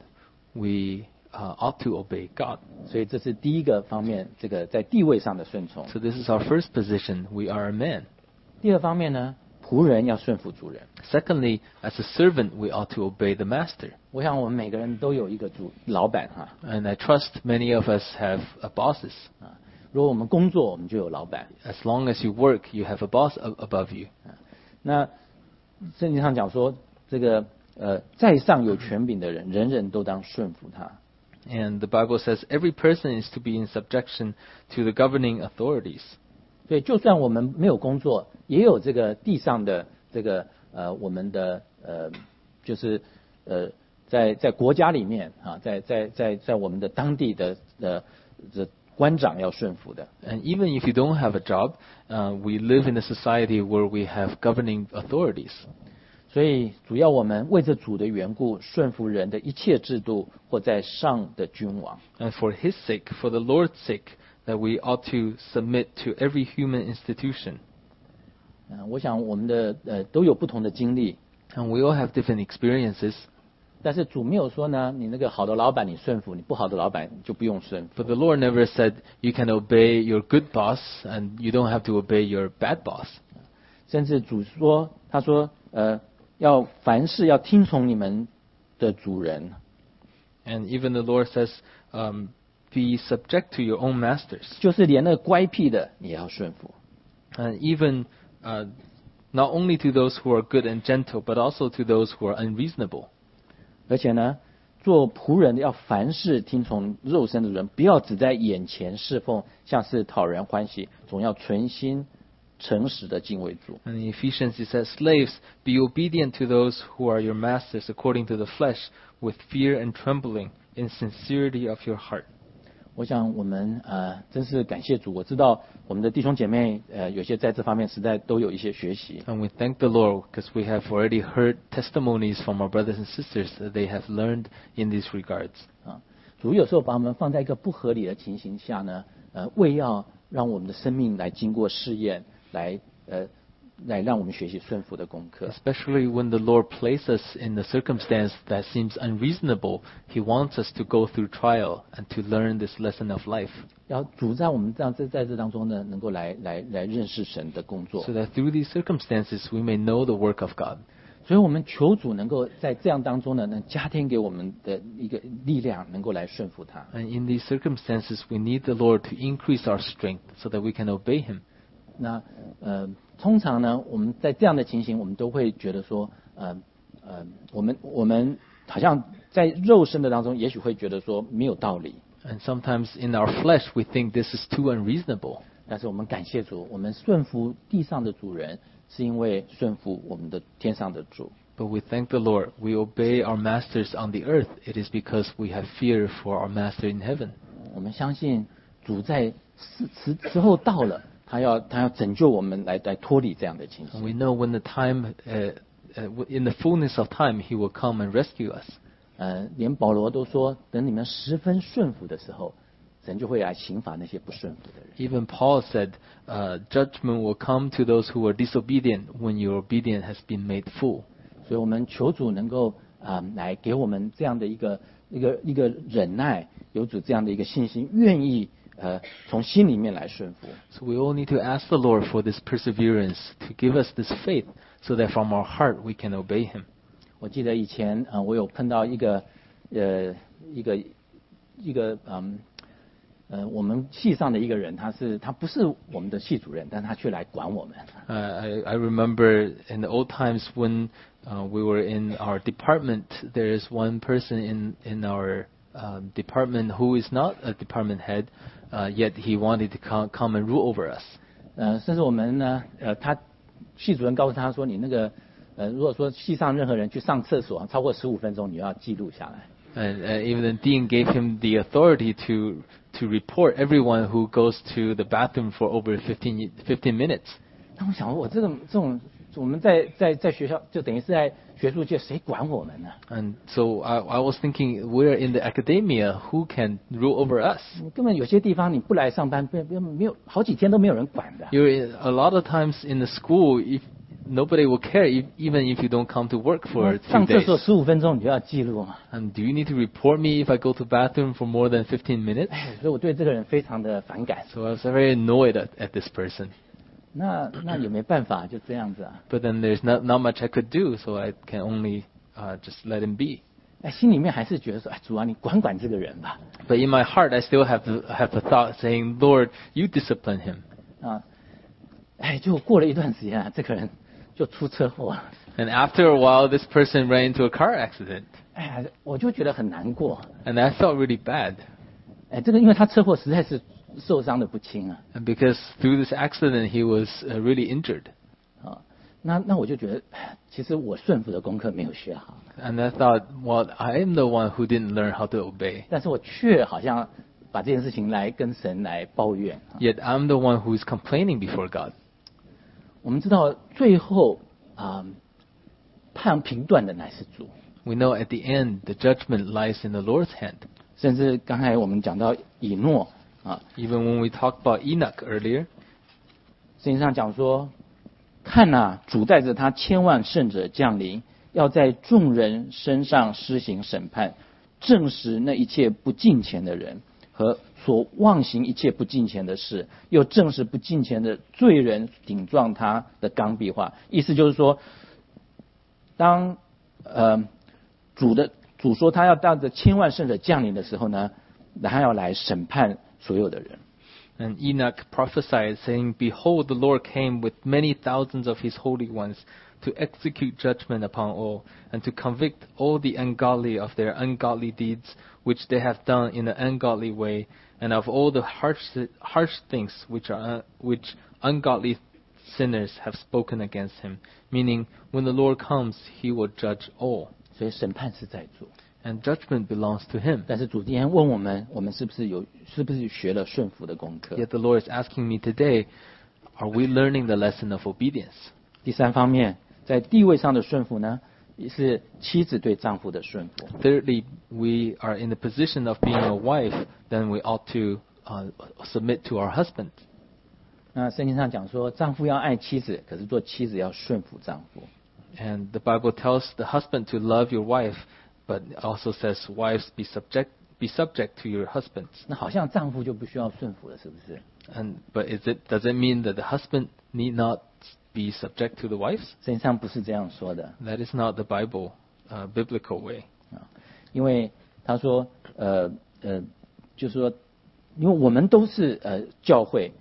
we uh, ought to obey God. 所以这是第一个方面，这个在地位上的顺从。 So this is our first position. We are a man. 第二方面呢，仆人要顺服主人。 Secondly, as a servant, we ought to obey the master. 我想我们每个人都有一个主老板哈 And I trust many of us have uh, bosses. 啊。如果我们工作，我们就有老板。 As long as you work, you have a boss a- above you. 那圣经上讲说，这个呃，在上有权柄的人，人人都当顺服他。 And the Bible says every person is to be in subjection to the governing authorities. 所以，就算我们没有工作，也有这个地上的这个呃，我们的呃，就是呃，在在国家里面啊，在在在在我们的当地的的的官长要顺服的。 And even if you don't have a job, uh, we live in a society where we have governing authorities. 所以，主要我们为着主的缘故，顺服人的一切制度或在上的君王。 And for His sake, for the Lord's sake, that we ought to submit to every human institution. 嗯，我想我们的呃都有不同的经历， And we all have different experiences. 但是主没有说呢，你那个好的老板你顺服，你不好的老板你就不用顺服。 But the Lord never said you can obey your good boss and you don't have to obey your bad boss. 甚至主说，他说，呃，要凡事要听从你们的主人。 And even the Lord says, um, be subject to your own masters. 就是连那个乖僻的你也要顺服。 And even uh, not only to those who are good and gentle, but also to those who are unreasonable. 而且呢，做仆人的要凡事听从肉身的人，不要只在眼前侍奉，像是讨人欢喜，总要存心诚实的敬畏主。 And in Ephesians it says, slaves, be obedient to those who are your masters according to the flesh, with fear and trembling, in sincerity of your heart. 我想我们呃真是感谢主，我知道我们的弟兄姐妹呃有些在这方面实在都有一些学习。 And we thank the Lord because we have already heard testimonies from our brothers and sisters that they have learned in these regards. 啊，主有时候把我们放在一个不合理的情形下呢，呃，为要让我们的生命来经过试验，来呃，来让我们学习顺服的功课。 Especially when the Lord places us in the circumstance that seems unreasonable, He wants us to go through trial and to learn this lesson of life. 要主在我们这样在在这当中呢，能够来来来认识神的工作。 So that through these circumstances we may know the work of God. 所以我们求主能够在这样当中呢，能加添给我们的一个力量，能够来顺服他。 And in these circumstances we need the Lord to increase our strength so that we can obey Him. 那呃，通常呢，我们在这样的情形，我们都会觉得说，呃呃，我们我们好像在肉身的当中，也许会觉得说没有道理。 And sometimes in our flesh we think this is too unreasonable. 但是我们感谢主，我们顺服地上的主人，是因为顺服我们的天上的主。 But we thank the Lord. We obey our masters on the earth. It is because we have fear for our master in heaven. 我们相信主在时时时候到了，他要他要拯救我们来来脱离这样的情 And 形。 we know when the time, uh, uh, in the fullness of time, He will come and rescue us. 呃，连保罗都说，等你们十分顺服的时候，神就会来刑罚那些不顺服的人。 Even Paul said, uh, judgment will come to those who are disobedient when your obedience has been made full. 所以我们求主能够啊、呃来给我们这样的一个一个一个忍耐，有主这样的一个信心，愿意呃从心里面来顺服。 So we all need to ask the Lord for this perseverance, to give us this faith, so that from our heart we can obey Him. 我记得以前啊、呃我有碰到一个呃一个一个嗯呃我们系上的一个人，他是他不是我们的系主任，但他却来管我们。 Uh, I, I remember in the old times when uh, we were in our department, there is one person in, in our um, department who is not a department head, uh, yet he wanted to come, come and rule over us. 呃，甚至我们呢，呃，他系主任告诉他说，你那个呃，如果说系上任何人去上厕所超过十五分钟，你要记录下来。 And uh, even the dean gave him the authority to to report everyone who goes to the bathroom for over fifteen, fifteen minutes. 那我想，我这种这种，我们在在在学校就等于是在学术界，谁管我们呢？ And so I, I was thinking, we're in the academia, who can rule over us? 你根本有些地方你不来上班，没没没有好几天都没有人管的。 You're in, a lot of times in the school, if nobody will care, if, even if you don't come to work for two 上厕 days. 所十五分钟你就要记录嘛。 And do you need to report me if I go to bathroom for more than fifteen minutes? 哎，所以我对这个人非常的反感。 So I was very annoyed at, at this person. 那那也没办法，就这样子啊。 But then there's not, not much I could do, so I can only uh, just let him be. 哎，心里面还是觉得说，哎，主啊，你管管这个人吧。 But in my heart, I still have the, have the thought saying, Lord, you discipline him. 啊，哎，就过了一段时间啊，这个人就出车祸了。 And after a while, this person ran into a car accident. 哎呀，我就觉得很难过。 And I felt really bad. 哎，这个因为他车祸实在是受伤的不轻啊。 And because through this accident, he was uh, really injured. 啊，那那我就觉得，哎其实我顺服的功课没有学好， And I thought, well, I am the one who didn't learn how to obey. 但是我却好像把这件事情来跟神来抱怨。啊 Yet I'm the one who is complaining before God. 我们知道最后啊，判评断的乃是主。 We know at the end, the judgment lies in the Lord's hand. 甚至刚才我们讲到以诺啊， Even when we talked about Enoch earlier, 圣经上讲说， 看哪，主带着他千万圣者降临，要在众人身上施行审判，证实那一切不敬虔的人和所妄行一切不敬虔的事，又证实不敬虔的罪人顶撞他的刚愎话。意思就是说，当呃主的主说他要带着千万圣者降临的时候呢，他要来审判所有的人。 And Enoch prophesied, saying, Behold, the Lord came with many thousands of his holy ones to execute judgment upon all, and to convict all the ungodly of their ungodly deeds, which they have done in an ungodly way, and of all the harsh, harsh things which, are, which ungodly sinners have spoken against him. Meaning, when the Lord comes, he will judge all. 所以审判是在主。 And judgment belongs to him. 但是主今天问我们，我们是不是有，是不是学了顺服的功课？ Yet the Lord is asking me today, are we learning the lesson of obedience? 第三方面，在地位上的顺服呢，也是妻子对丈夫的顺服。 Thirdly, we are in the position of being a wife, then we ought to uh, submit to our husband. 那圣经上讲说，丈夫要爱妻子，可是做妻子要顺服丈夫。 And the Bible tells the husband to love your wife, but it also says, wives, be subject be subject to your husbands. 那好像丈夫就不需要顺服了，是不是？ And but is it does it mean that the husband need not be subject to the wives? 圣经上不是这样说的。 That is not the Bible uh, biblical way. 因为他说，呃呃，就是说，因为我们都是呃教会，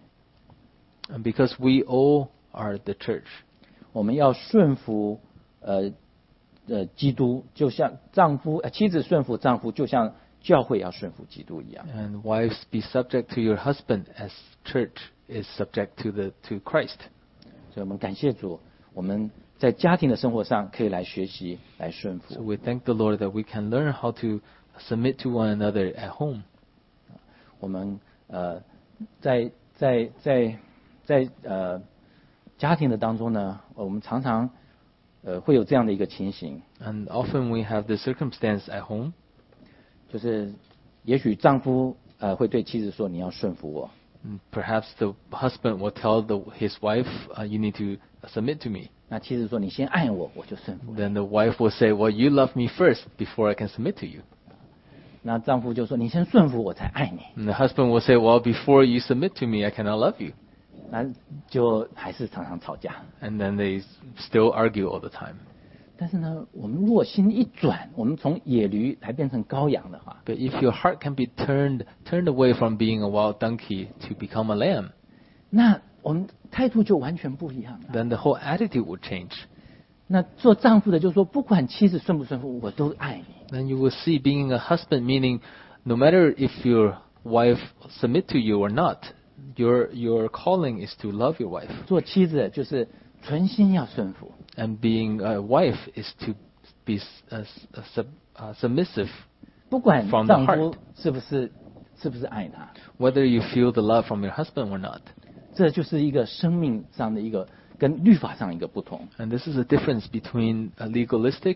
And because we all are the church, 我们要顺服呃呃基督，就像丈夫、呃、妻子顺服丈夫，就像教会要顺服基督一样。 and wives be subject to your husband as church is subject to the to Christ. 所以我们感谢主，我们在家庭的生活上可以来学习来顺 So 服。 we thank the Lord that we can learn how to submit to one another at home. 我们呃在在在在呃家庭的当中呢，我们常常呃会有这样的一个情形， And often we have the circumstance at home, 就是也许丈夫呃会对妻子说：“你要顺服我。” and perhaps the husband will tell the, his wife, uh, you need to submit to me. 那妻子说：“你先爱我，我就顺服。” Then the wife will say, well, you love me first before I can submit to you. 那丈夫就说：“你先顺服我才爱你。 And the husband will say, well, before you submit to me, I cannot love you. ” 那就还是常常吵架。 And then they still argue all the time. 但是呢，我们如果心一转，我们从野驴来变成羔羊的话， But if your heart can be turned turned away from being a wild donkey to become a lamb, 那我们态度就完全不一样了。 then the whole attitude will change. 那做丈夫的就说：“不管妻子顺不顺服，我都爱你。” Then you will see being a husband meaning no matter if your wife submit to you or not, your your calling is to love your wife. 做妻子就是存心要顺服。 And being a wife is to be uh, sub, uh, submissive, 不管 From the 丈夫 heart. 是不是是不是爱他， whether you feel the love from your husband or not. 这就是一个生命上的一个跟律法上一个不同。 And this is a difference between a legalistic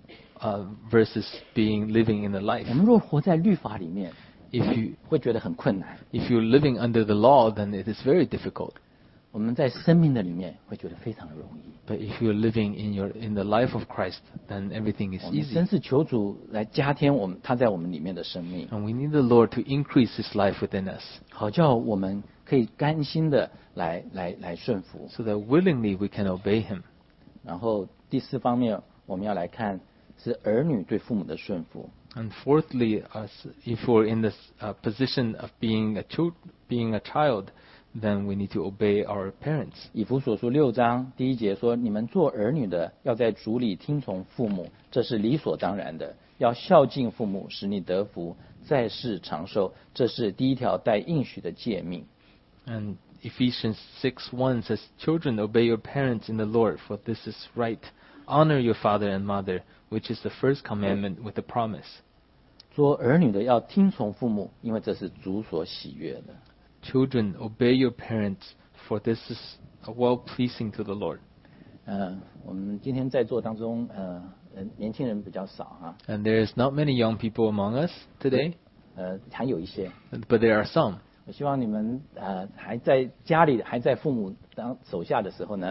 uh, versus being living in the life. 我们若活在律法里面， If you 会觉得很困难； if you're living under the law, then it is very difficult. 我们在生命的里面会觉得非常的容易。 But if you're living in your in the life of Christ, then everything is 我们 easy. 真是求主来加添我们他在我们里面的生命， And we need the Lord to increase His life within us, 好叫我们可以甘心的来来来顺服。 so that willingly we can obey Him. 然后第四方面，我们要来看是儿女对父母的顺服。 And fourthly, as if we're in this uh, position of being a child, being a child, then we need to obey our parents. 以弗所书六章第一节说：“你们做儿女的，要在主里听从父母，这是理所当然的。要孝敬父母，使你得福，在世长寿，这是第一条带应许的诫命。” And Ephesians six one says, Children, obey your parents in the Lord, for this is right. Honor your father and mother, which is the first commandment with a promise. 做儿女的要听从父母，因为这是主所喜悦的。 Children, obey your parents, for this is well pleasing to the Lord. 呃，我们今天在座当中，呃，呃年轻人比较少啊， And there is not many young people among us today, 呃，还有一些。 but there are some. 我希望你们呃还在家里还在父母当手下的时候呢，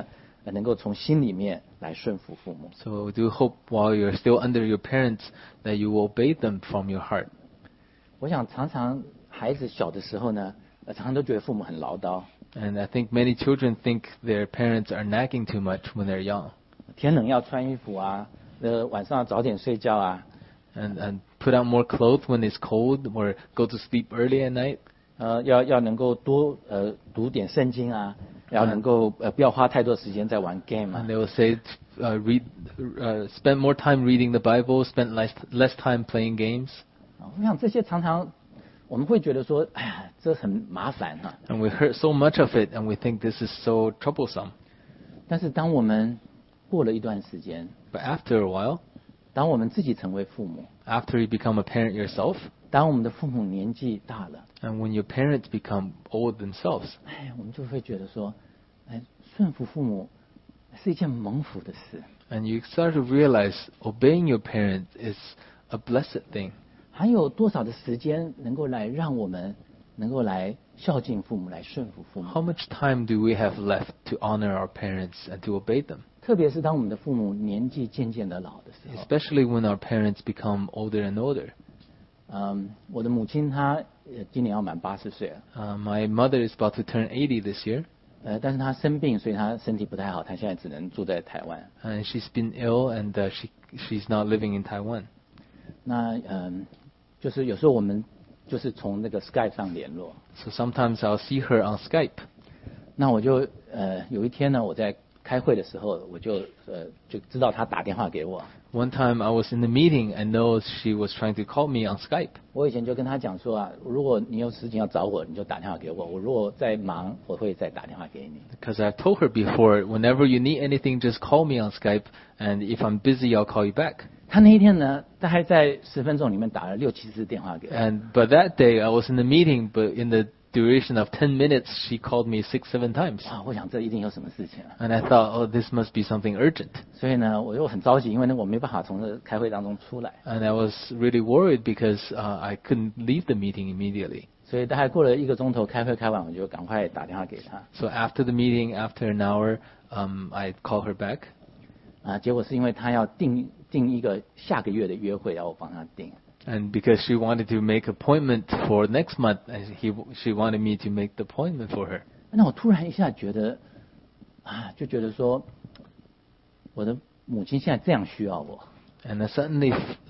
能够从心里面来顺服父母。 So do hope while you're still under your parents that you will obey them from your heart. 我想常常孩子小的时候呢，呃常常都觉得父母很唠叨， And I think many children think their parents are nagging too much when they're young. 天冷要穿衣服啊，呃晚上要早点睡觉啊， And, and put on more clothes when it's cold or go to sleep early at night. 呃要要能够多呃读点圣经啊，要能够呃不要花太多时间在玩 game 啊 And。they will say, uh, read, uh, spend more time reading the Bible, spend less, less time playing games. 我想这些常常我们会觉得说，哎呀，这很麻烦哈、 And we heard so much of it, and we think this is so troublesome. 但是当我们过了一段时间， But after a while, 当我们自己成为父母， after you become a parent yourself, 当我们的父母年纪大了， and when your parents become old themselves, 哎，我们就会觉得说，哎，顺服父母是一件蒙福的事。 and you start to realize obeying your parents is a blessed thing. 还有多少的时间能够来让我们能够来孝敬父母，来顺服父 How 母？ much time do we have left to honor our parents and to obey them? 特别是当我们的父母年纪渐渐的老的时候， Especially when our parents become older and older. 嗯，我的母亲她呃今年要满八十岁了， Uh, my mother is about to turn eighty this year, 呃，但是她生病，所以她身体不太好，她现在只能住在台湾。 and she's been ill, and uh, she she's not living in Taiwan. 那嗯，就是有时候我们就是从那个 Skype 上联络。 So sometimes I'll see her on Skype. 那我就呃有一天呢，我在开会的时候，我就呃就知道她打电话给我。 One time I was in the meeting, I know she was trying to call me on Skype. 我以前就跟她讲说啊，如果你有事情要找我，你就打电话给我。我如果在忙，我会再打电话给你。 Because I've told her before, whenever you need anything, just call me on Skype, and if I'm busy, I'll call you back. 她那一天呢，大概在十分钟里面打了六七次电话给我。 And but that day I was in the meeting, but in the duration of ten minutes, she called me six, seven times. 啊，我想这一定有什么事情啊， And I thought, oh, this must be something urgent. 所以呢，我又很着急，因为呢我没办法从这开会当中出来， And I was really worried because uh, I couldn't leave the meeting immediately. 所以大概过了一个钟头，开会开完，我就赶快打电话给她。 So after the meeting, after an hour, um, I called her back. 啊，结果是因为她要定定一个下个月的约会，要我帮她定。 And because she wanted to make appointment for next month, and he, she wanted me to make the appointment for her. 那我突然一下觉得，啊，就觉得说，我的母亲现在这样需要我， And I suddenly,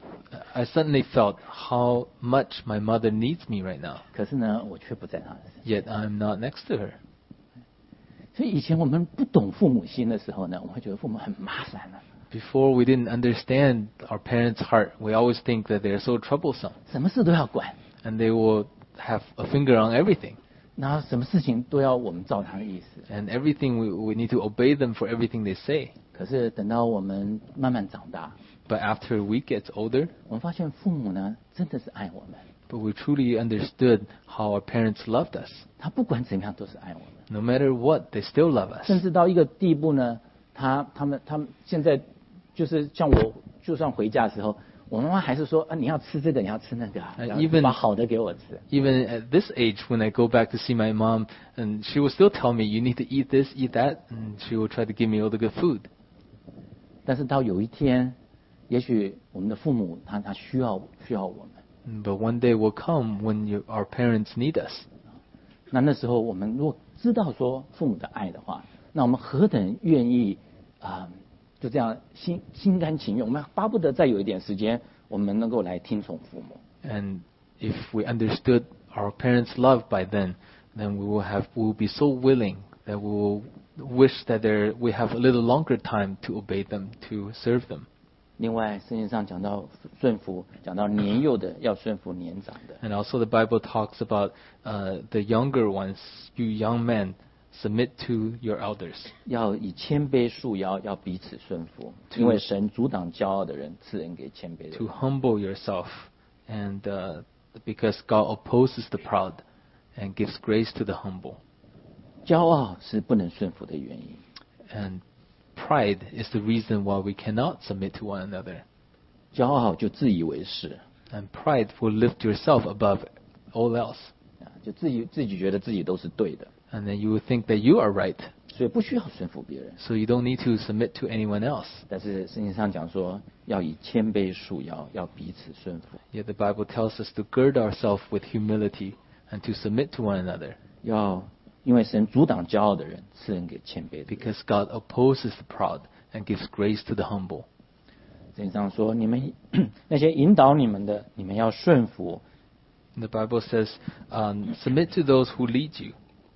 I suddenly felt how much my mother needs me right now. 可是呢，我却不在她的身边。 Yet I'm not next to her. 所以以前我们不懂父母心的时候呢，我们会觉得父母很麻烦啊， Before we didn't understand our parents' heart, we always think that they're so troublesome, 什么事都要管， and they will have a finger on everything, 然后什么事情都要我们照他的意思。 and everything we, we need to obey them for everything they say. 可是等到我们慢慢长大， But after we get older, 我们发现父母呢真的是爱我们， but we truly understood how our parents loved us. 他不管怎么样都是爱我们， No matter what, they still love us. 甚至到一个地步呢，他他们他们现在就是像我，就算回家的时候，我妈妈还是说啊，你要吃这个，你要吃那个啊， Uh, 然后 even- 把好的给我吃。 Even at this age, when I go back to see my mom, and she will still tell me, you need to eat this, eat that, and she will try to give me all the good food. 但是到有一天，也许我们的父母他他需要需要我们， But one day will come when you, our parents need us. 那那时候我们如果知道说父母的爱的话，那我们何等愿意啊、就这样心心甘情愿，我们巴不得再有一点时间，我们能够来听从父母。 And if we understood our parents' love by then, then we will have, we will be so willing that we will wish that there, we have a little longer time to obey them, to serve them. 另外，圣经上讲到顺服，讲到年幼的要顺服年长的。 And also the Bible talks about uh, the younger ones, you young men, submit to your elders. 要以谦卑束腰，要彼此顺服，因为神阻挡骄傲的人，赐人给谦卑的 To 人。 humble yourself, and uh, because God opposes the proud and gives grace to the humble. 骄傲是不能顺服的原因。 And pride is the reason why we cannot submit to one another. 骄傲就自以为是， And pride will lift yourself above all else. 啊就自己自己觉得自己都是对的。 And then you will think that you are right. 所以不需要顺服别人。 So you don't need to submit to anyone else. 但是圣经上讲说，要以谦卑束腰，要彼此顺服， Yet the Bible tells us to gird ourselves with humility and to submit to one another, 要因为神阻挡骄傲的人，赐恩给谦卑的人。 because God opposes the proud and gives grace to the humble. 圣经上说，你们那些引导你们的，你们要顺服。 The Bible says, um, submit to those who lead you.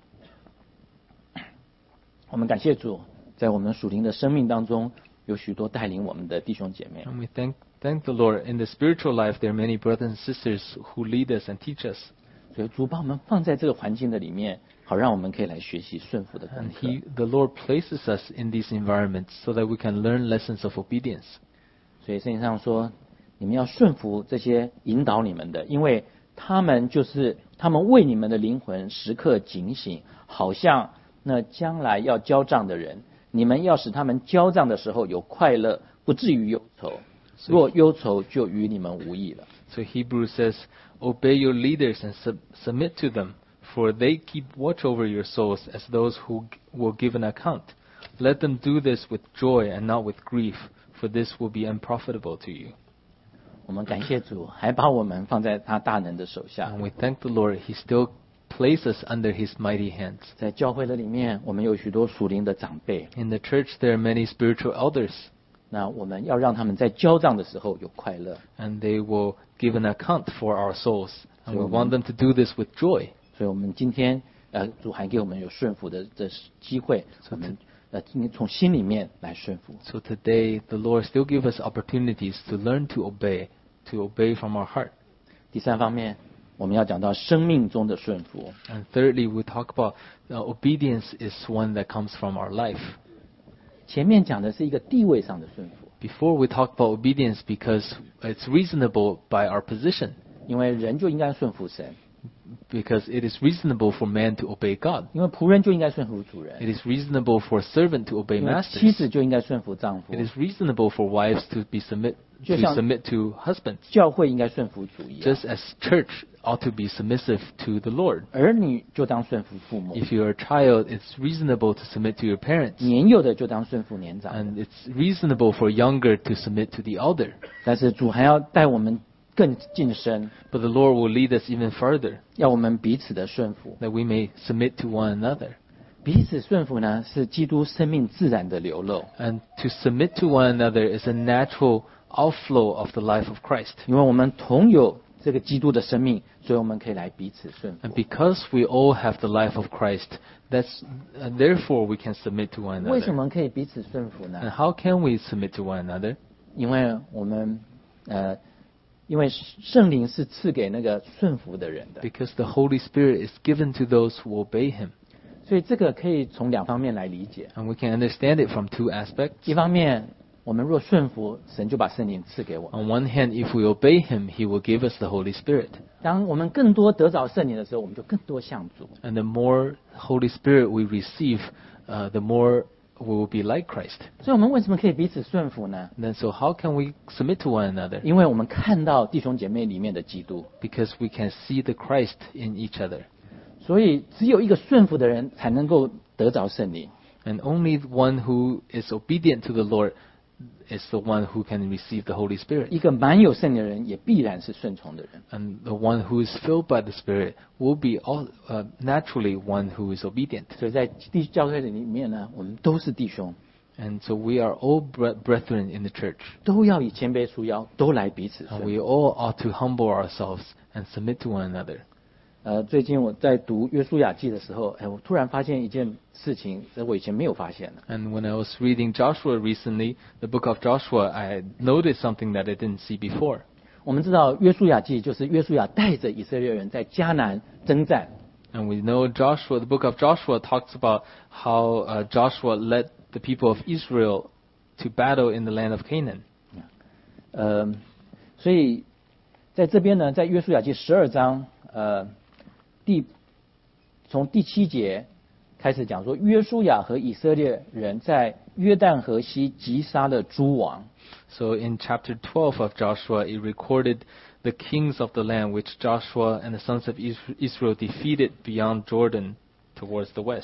我们感谢主，在我们属灵的生命当中，有许多带领我们的弟兄姐妹。 And we thank, thank the Lord. In the spiritual life, there are many brothers and sisters who lead us and teach us. 所以主把我们放在这个环境的里面，好让我们可以来学习顺服的功 And 课。 he, the Lord places us in these environments so that we can learn lessons of obedience. 所以圣经上说，你们要顺服这些引导你们的，因为他们就是他们为你们的灵魂时刻警醒，好像那将来要交账的人。你们要使他们交账的时候有快乐，不至于忧愁。若忧愁，就与你们无益了。 So Hebrews says, obey your leaders and sub- submit to them, for they keep watch over your souls as those who g- will give an account. Let them do this with joy and not with grief, for this will be unprofitable to you. 我们感谢主，还把我们放在他大能的手下。 And we thank the Lord, He still places us under His mighty hands. 在教会的里面，我们有许多属灵的长辈， In the church, there are many spiritual elders, 那我们要让他们在交账的时候有快乐。 and they will give an account for our souls. And we want them to do this with joy. 所以我们今天呃，主还给我们有顺服的的机会，我们呃今天从心里面来顺服。 So today, the Lord still gives us opportunities to learn to obey, to obey from our heart. 第三方面，我们要讲到生命中的顺服。 And thirdly, we talk about uh, obedience is one that comes from our life. 前面讲的是一个地位上的顺服， Before we talk about obedience, because it's reasonable by our position, 因为人就应该顺服神， because it is reasonable for man to obey God. 因为仆人就应该顺服主人， It is reasonable for a servant to obey 因为 masters. 妻子就应该顺服丈夫 It，is reasonable for wives to be submit 就 to 像- submit to husbands, 教会应该顺服主一样， just as church ought to be submissive to the Lord. 儿女就当顺服父母， If you're a child, it's reasonable to submit to your parents, 年幼的就当顺服年长的。 and it's reasonable for younger to submit to the elder. 但是主还要带我们更近身， But the Lord will lead us even further, 要我们彼此的顺服。 that we may submit to one another. 彼此顺服呢，是基督生命自然的流露。 And to submit to one another is a natural outflow of the life of Christ. 因为我们同有这个基督的生命，所以我们可以来彼此顺服 And。because we all have the life of Christ, that's and therefore we can submit to one 为什 another. 么可以彼此顺服 And 呢？ how can we submit to one another? 因为我们呃，因为圣灵是赐给那个顺服的人的， Because the Holy Spirit is given to those who obey Him. 所以这个可以从两方面来理解。 And we can understand it from two aspects. 一方面，我们若顺服，神就把圣灵赐给我们。 On one hand, if we obey Him, He will give us the Holy Spirit. 当我们更多得着圣灵的时候，我们就更多像主。 And the more Holy Spirit we receive, uh, the more we will be like Christ. 所以，我们为什么可以彼此顺服呢？ And then, so how can we submit to one another? 因为我们看到弟兄姐妹里面的基督， Because we can see the Christ in each other. 所以只有一个顺服的人才能够得着圣灵。 And only one who is obedient to the Lord is the one who can receive the Holy Spirit. 一个满有圣灵的人，也必然是顺从的人。 And the one who is filled by the Spirit will be all, uh, naturally one who is obedient. 所以在地教会里面呢，我们都是弟兄， And so we are all bre- brethren in the church. 都要以谦卑束腰，都来彼此 And 顺 we 服。 all ought to humble ourselves and submit to one another. 呃，最近我在读约书亚记的时候，哎，我突然发现一件事情，是我以前没有发现的。 And when I was reading Joshua recently, the book of Joshua, I noticed something that I didn't see before. 我们知道约书亚记就是约书亚带着以色列人在迦南征战， And we know Joshua, the book of Joshua talks about how uh, Joshua led the people of Israel to battle in the land of Canaan. 呃，所以在这边呢，在约书亚记十二章，呃，第从第七节开始讲说，约书亚和以色列人在约旦河西击杀了诸王。 So in chapter twelve of Joshua, it recorded the kings of the land which Joshua and the sons of Is- Israel defeated beyond Jordan towards the west.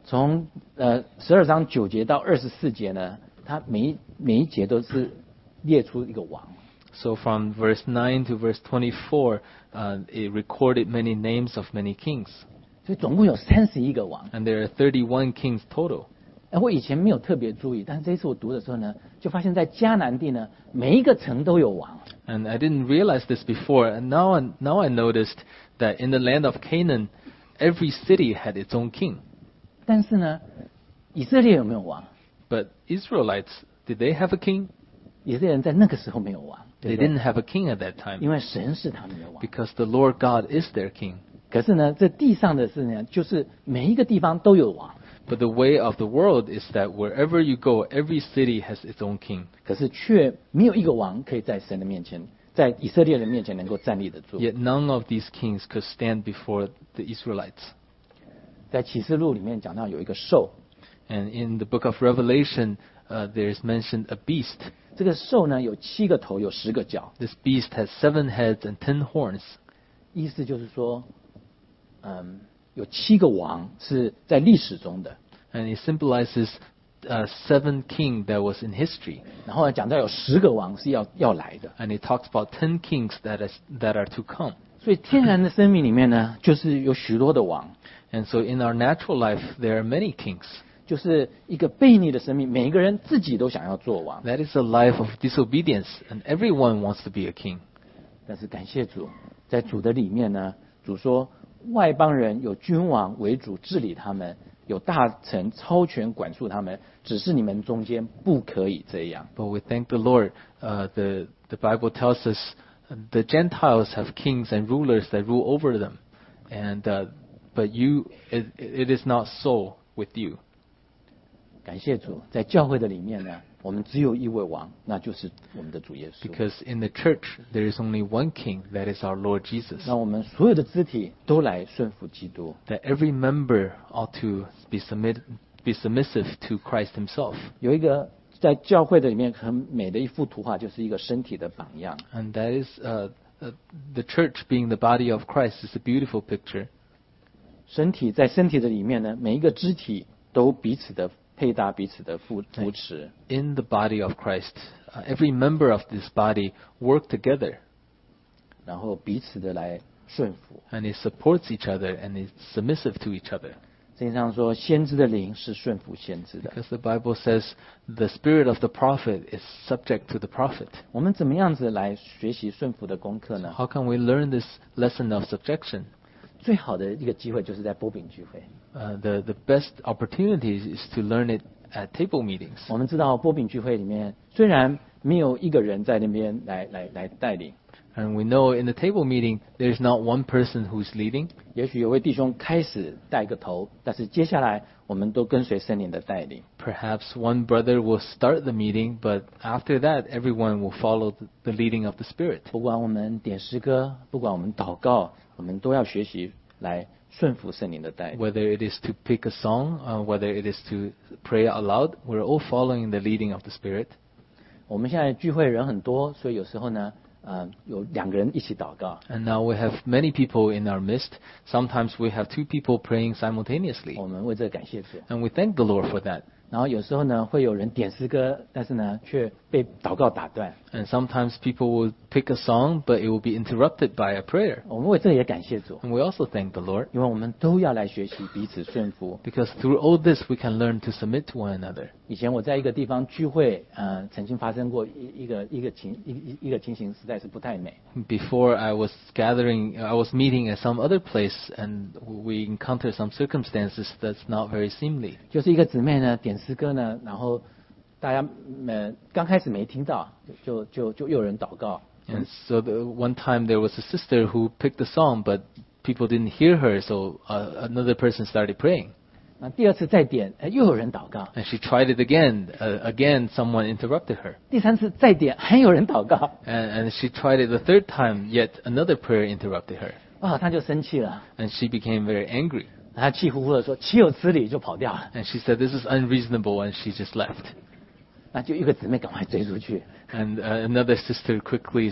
从呃十二章九节到二十四节呢，它每一每一节都是列出一个王。 So from verse nine to verse twenty-four, uh, it recorded many names of many kings. 所以总共有三十一个王。 And there are thirty-one kings total. 哎，我以前没有特别注意，但是这一次我读的时候呢，就发现在迦南地呢，每一个城都有王。 And I didn't realize this before. And now, I, now I noticed that in the land of Canaan, every city had its own king. 但是呢，以色列有没有王？ But Israelites, did they have a king? 以色列人在那个时候没有王，对 They 不对？ didn't have a king at that time 因为神是他们的王。 because the Lord God is their king. 可是呢，这地上的事呢，就是每一个地方都有王， But the way of the world is that wherever you go, every city has its own king. 可是却没有一个王可以在神的面前，在以色列人面前能够站立得住。 Yet none of these kings could stand before the Israelites. 在启示录里面讲到有一个兽， And in the book of Revelation, uh, there is mentioned a beast. 这个兽呢有七个头，有十个角， This beast has seven heads and ten horns. 意思就是说，嗯，有七个王是在历史中的， And it symbolizes uh, seven king that was in history. 然后呢讲到有十个王是要要来的， And it talks about ten kings that, is, that are to come. 所以天然的生命里面呢，就是有许多的王， And so in our natural life, there are many kings. 就是一个悖逆的生命，每一个人自己都想要做王。 That is a life of disobedience, and everyone wants to be a king. 但是感谢主，在主的里面呢，主说外邦人有君王为主治理他们，有大臣超权管束他们，只是你们中间不可以这样。 But we thank the Lord. Uh, the, the Bible tells us uh, the Gentiles have kings and rulers that rule over them. And, uh, but you, it, it is not so with you. 感谢主，在教会的里面呢，我们只有一位王，那就是我们的主耶稣。 Because in the church, there is only one king, that is our Lord Jesus. 让我们所有的肢体都来顺服基督。 That every member ought to be, submit, be submissive to Christ himself. 有一个在教会的里面很美的一幅图画，就是一个身体的榜样。 And that is, uh, uh, the church being the body of Christ is a beautiful picture. 身体在身体的里面呢，每一个肢体都彼此的配搭，彼此的扶扶持。 In the body of Christ, uh, every member of this body work together. 然后彼此的来顺服。 And it supports each other and is submissive to each other. 圣经上说，先知的灵是顺服先知的。 Because the Bible says the spirit of the prophet is subject to the prophet. 我们怎么样子来学习顺服的功课呢？ How can we learn this lesson of subjection? 最好的一个机会就是在波饼聚会。 Uh, the, the best opportunity is to learn it at table meetings. 我们知道波饼聚会里面虽然没有一个人在那边来来来带领， And we know in the table meeting, there is not one person who's leading. 也许有位弟兄开始带个头，但是接下来我们都跟随圣灵的带领。 Perhaps one brother will start the meeting, but after that, everyone will follow the, the leading of the Spirit. 不管我们点诗歌，不管我们祷告，我们都要学习来顺服圣灵的带领。 Whether it is to pick a song, uh, whether it is to pray out loud, we're all following the leading of the Spirit. 我们现在聚会人很多，所以有时候呢，呃，有两个人一起祷告， And now we have many people in our midst. Sometimes we have two people praying simultaneously. 我们为这个感谢主。 And we thank the Lord for that. 然后有时候呢，会有人点诗歌，但是呢，却被祷告打断。 And sometimes people will pick a song, but it will be interrupted by a prayer. 我们为这个也感谢主， And we also thank the Lord. 因为我们都要来学习彼此顺服。 Because through all this, we can learn to submit to one another. 以前我在一个地方聚会，呃，曾经发生过一一个一个情一一一个情形，实在是不太美。 Before I was gathering, I was meeting at some other place, and we encountered some circumstances that's not very seemly. 就是一个姊妹呢点诗歌呢，然后大家呃刚开始没听到，就就就又有人祷告。 And so the, one time there was a sister who picked the song, but people didn't hear her, so uh, another person started praying. 那第二次再点，哎，又有人祷告。 And she tried it again. Uh, again, someone interrupted her. 第三次再点，还有人祷告。 And, and she tried it the third time, yet another prayer interrupted her. 哇，他就生气了， And she became very angry. 他气呼呼的说：“岂有此理！”就跑掉了。 And she said, this is unreasonable, and she just left. 那就一个姊妹赶快追出去， And uh, another sister quickly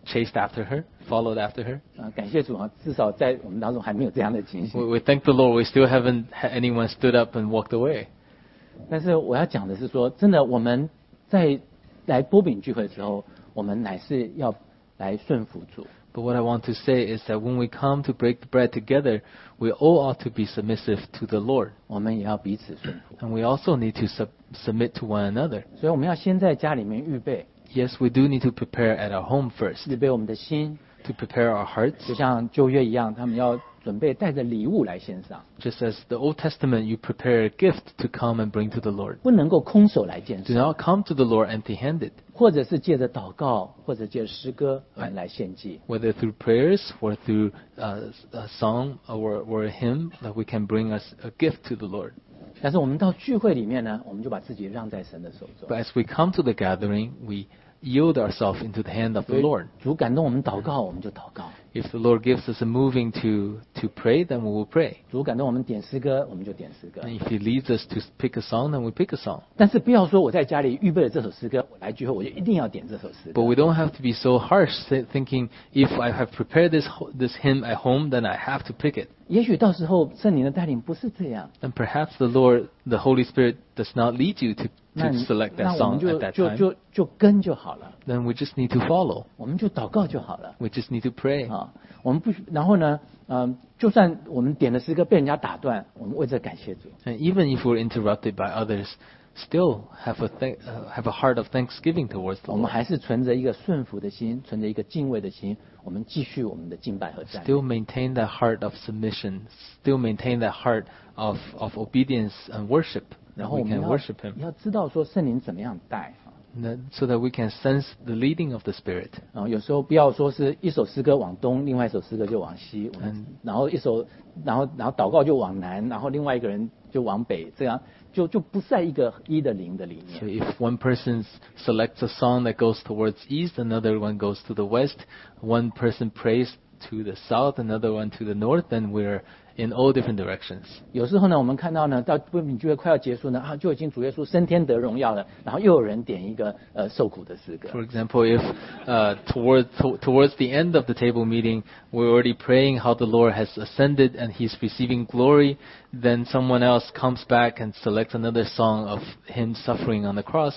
chased after her, followed after her. 啊，感谢主啊，至少在我们当中还没有这样的情 We, 形。 we thank the Lord. We still haven't had anyone stood up and walked away. 但是我要讲的是说，真的我们在来波饼聚会的时候，我们乃是要来顺服主。 But what I want to say is that when we come to break the bread together, we all ought to be submissive to the Lord. 我们也要彼此顺服， And we also need to sub- submit to one another. 所以我们要先在家里面预备， Yes, we do need to prepare at our home first, 预备我们的心， to prepare our hearts. 就像旧约一样，他们要准备带着礼物来献上， Just as the Old Testament, you prepare a gift to come and bring to the Lord. 不能够空手来献 Do 上， not come to the Lord empty-handed, 或者是借着祷告，或者借着诗歌来来献祭。 whether through prayers or through uh, a song or, or a hymn, that we can bring us a gift to the Lord. 但是我们到聚会里面呢，我们就把自己让在神的手中。 But as we come to the gathering, we yield ourselves into the hand of the 所以 Lord. 主感动我们祷告，我们就祷告； If the Lord gives us a moving to, to pray, then we will pray. 主感动我们点诗歌，我们就点诗歌。 And if He leads us to pick a song, then we pick a song. 但是不要说我在家里预备了这首诗歌，我来聚会我就一定要点这首诗 But 歌。 we don't have to be so harsh, th- thinking if I have prepared this ho- this hymn at home, then I have to pick it. 也许到时候圣灵的带领不是这样， And perhaps the Lord, the Holy Spirit, does not lead you to, 那 to 你 select 那 that 我们 song 就 at that 就 time. 就就跟就好了， Then we just need to follow. 我们就祷告就好了 We just need to pray. 啊。我们不需，然后呢，嗯、就算我们点的诗歌被人家打断，我们为这感谢主。 And even if we're interrupted by others, still have a th- uh, have a heart of thanksgiving towards the 我们 Lord. 还是存着一个顺服的心，存着一个敬畏的心，我们继续我们的敬拜和赞美。 Still maintain that heart of submission. Still maintain that heart of, of obedience and worship. 然 That 后 we 我们 can 要 worship Him. 要知道说圣灵怎么样带啊。 That- So that we can sense the leading of the Spirit. 然后有时候不要说是一首诗歌往东，另外一首诗歌就往西，我们嗯然后一首，然后然后祷告就往南，然后另外一个人就往北，这样就就不在一个一的灵的里 So 面。 if one person selects a song that goes towards east, another one goes to the west, one person prays to the south, another one to the north, then we're in all different directions. 有时候呢，我们看到呢，到波饼聚会快要结束呢，啊，就已经主耶稣升天得荣耀了，然后又有人点一个呃受苦的诗歌。 For example, if uh, towards to, towards the end of the table meeting, we're already praying how the Lord has ascended and He's receiving glory, then someone else comes back and selects another song of Him suffering on the cross,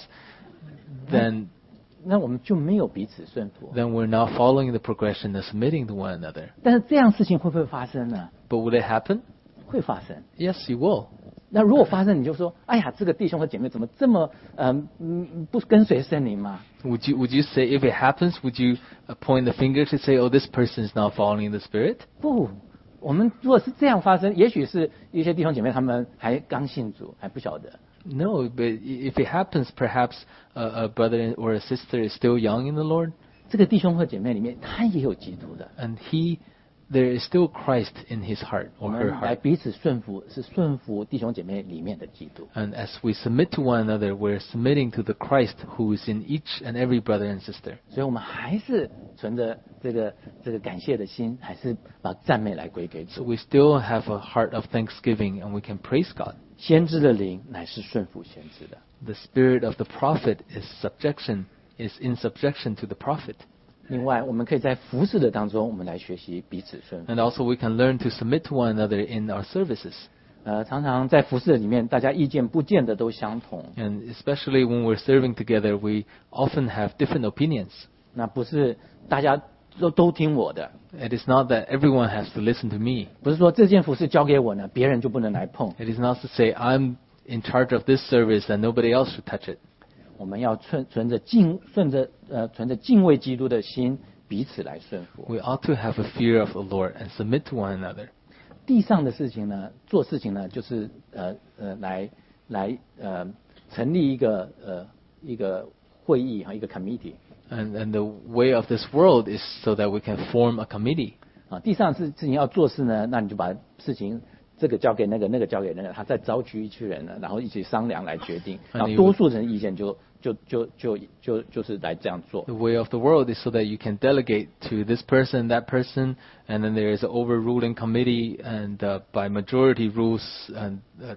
then 那我们就没有彼此顺服。 then we're not following the progression of submitting to one another. 但是这样事情会不会发生呢？ But will it happen? 会发生。 Yes, you will. 那如果发生，你就说，哎呀，这个弟兄和姐妹怎么这么嗯嗯不跟随圣灵嘛？ Would you would you say if it happens, would you uh, point the finger to say, oh, this person is not following the Spirit? 不，我们如果是这样发生，也许是一些弟兄姐妹他们还刚信主，还不晓得。 No, but i- if it happens, perhaps a, a brother or a sister is still young in the Lord, 这个弟兄和姐妹里面，他也有基督的。 and he, there is still Christ in his heart 我 or 们 her 来 heart. 彼此顺服，是顺服弟兄姐妹里面的基督。 And as we submit to one another, we're submitting to the Christ who is in each and every brother and sister. 所以我们还是存着这个这个感谢的心，还是把赞美来归给 So 主。 we still have a heart of thanksgiving, and we can praise God. 先知的灵乃是顺服先知的。 The spirit of the prophet is subjection, is in subjection to the prophet. 另外，我们可以在服侍的当中，我们来学习彼此顺服。 And also we can learn to submit to one another in our services. 呃，常常在服侍里面，大家意见不见得都相同。 And especially when we're serving together, we often have different opinions. 那不是大家都都听我的， It is not that everyone has to listen to me. 不是说这件服侍交给我呢，别人就不能来碰。 It is not to say I'm in charge of this service and nobody else should touch it. 我们要存存着敬顺着呃存着敬畏基督的心，彼此来顺服。 We ought to have a fear of the Lord and submit to one another. 地上的事情呢，做事情呢，就是呃呃来来呃成立一个呃一个会议哈，一个 committee And, and the way of this world is so that we can form a committee. 啊。地上事事情要做事呢，那你就把事情这个交给那个，那个交给那个，他再召集一群人呢，然后一起商量来决定，然后多数人意见就就就就就就是来这样做。 The way of the world is so that you can delegate to this person, that person, and then there is an overruling committee, and uh, by majority rules, and uh,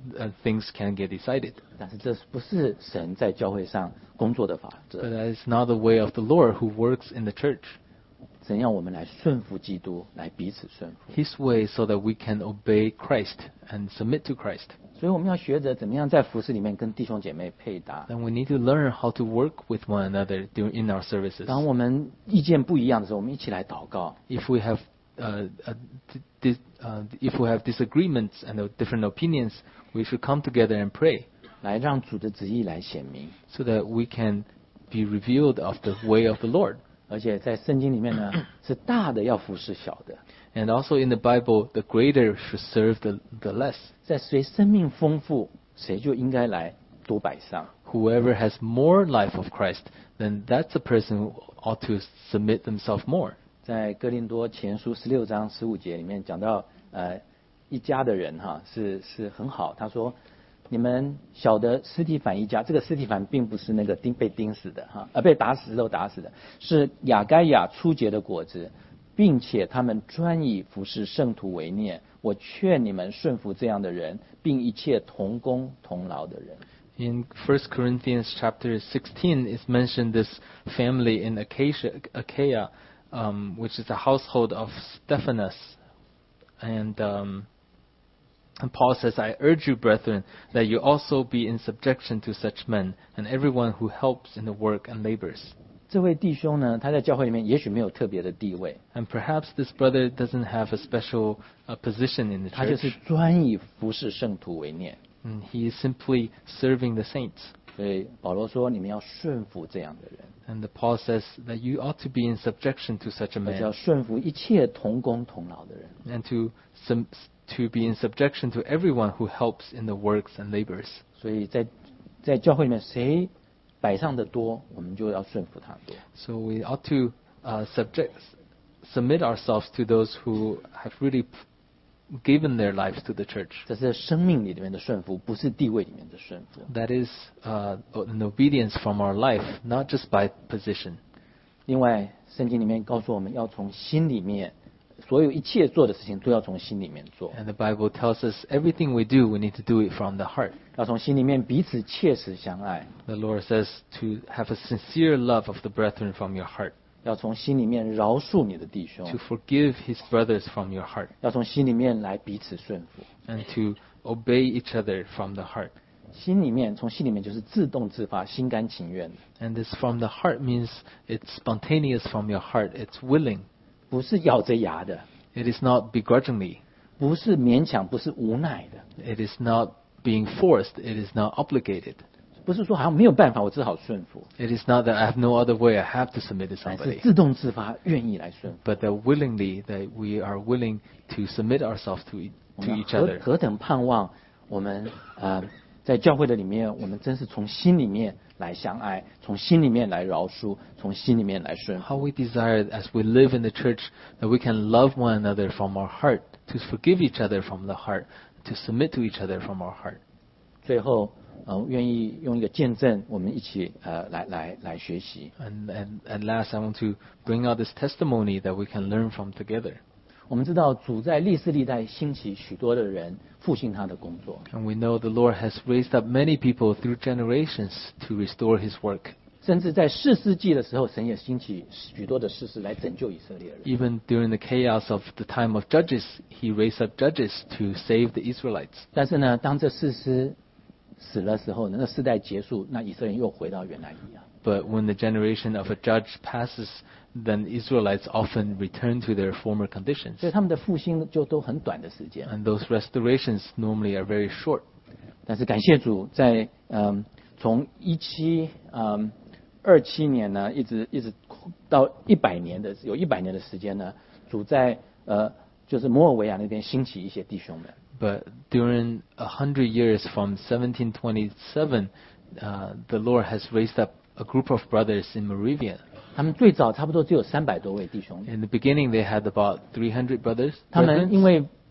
uh, things can get decided. 但是这不是神在教会上工作的法 But 则。 that is not the way of the Lord who works in the church. 神要我们来顺服基督，来彼此顺服。 His way so that we can obey Christ and submit to Christ. 所以我们要学着怎么样在服事里面跟弟兄姐妹配搭。 Then we need to learn how to work with one another during, in our services. 当我们意见不一样的时候，我们一起来祷告。 If we have uh, uh, dis, uh, if we have disagreements and uh, different opinions, we should come together and pray 来让主的旨意来显明。 so that we can be revealed of the way of the Lord. 而且在圣经里面呢，是大的要服侍小的。 And also in the Bible, the greater should serve the, the less. 在谁生命丰富，谁就应该来多摆上。 Whoever has more life of Christ, then that's the person who ought to submit themselves more. 在哥林多前书十六章十五节里面讲到，呃，一家的人哈是是很好。他说，你们晓得司提反一家，这个司提反并不是那个钉被钉死的哈，而被打死肉打死的，是亚该亚初结的果子，并且他们专以服侍圣徒为念。我劝你们顺服这样的人，并一切同工同劳的人。 In First Corinthians chapter sixteen, it's mentioned this family in Achaia, Achaia um, which is the household of Stephanas. And, um, and Paul says, I urge you, brethren, that you also be in subjection to such men, and everyone who helps in the work and labors. 这位弟兄呢，他在教会里面也许没有特别的地位， And perhaps this brother doesn't have a special uh, position in the 他就是 church. 专以服侍圣徒为念。 And he is simply serving the saints. 所以保罗说，你们要顺服这样的人， And the Paul says that you ought to be in subjection to such a 而且要 man, 顺服一切同工同劳的人。 and to sum, to be in subjection to everyone who helps in the works and labors. 所以在在教会里面，谁摆上的多，我们就要顺服他多。 So we ought to uh, subject, submit ourselves to those who have really p- given their lives to the church. 这是生命里面的顺服，不是地位里面的顺服。 That is uh, an obedience from our life, not just by position. 另外，圣经里面告诉我们要从心里面，所有一切做的事情都要从心里面做， And the Bible tells us everything we do, we need to do it from the heart. 要从心里面彼此切实相爱， The Lord says to have a sincere love of the brethren from your heart, 要从心里面饶恕你的弟兄， to forgive his brothers from your heart, 要从心里面来彼此顺服。 and to obey each other from the heart. 心里面，从心里面就是自动自发、心甘情愿的， And this from the heart means it's spontaneous from your heart. It's willing. 不是咬着牙的， It is not begrudgingly. 不是勉强，不是无奈的， It is not being forced. It is not obligated. 不是说好像没有办法，我只好顺服， It is not that I have no other way. I have to submit to 乃是 somebody. 自动自发，愿意来顺服。 But that willingly, that we are willing to submit ourselves to, e- 我 to 们 each 何 other. 何等盼望我们呃，在教会的里面，我们真是从心里面来相爱，从心里面来饶恕，从心里面来顺服。 How we desire as we live in the church that we can love one another from our heart, to forgive each other from the heart, to submit to each other from our heart. 最后，呃，愿意用一个见证，我们一起呃来来来学习。 And, and at last, I want to bring out this testimony that we can learn from together. 我们知道主在历世历代兴起许多的人复兴他的工作， And we know the Lord has raised up many people through generations to restore His work. 甚至在士师记的时候，神也兴起许多的士师来拯救以色列人。 Even during the chaos of the time of Judges, He raised up judges to save the Israelites. 但是呢，当这士师死了时候呢，那世代结束，那以色列人又回到原来一样。 But when the generation of a judge passes, then Israelites often return to their former conditions. 所以他们的复兴就都很短的时间。 And those restorations normally are very short. 但是感谢主在，嗯从一七嗯二七年呢，一直一直到一百年的有一百年的时间呢，主在呃就是摩尔维亚那边兴起一些弟兄们。 But during a hundred years from seventeen twenty-seven, uh, the Lord has raised up a group of brothers in Moravia. 他们最早差不多只有三百多位弟兄， In the beginning, they had about three hundred brothers. 他们 brethren. 因为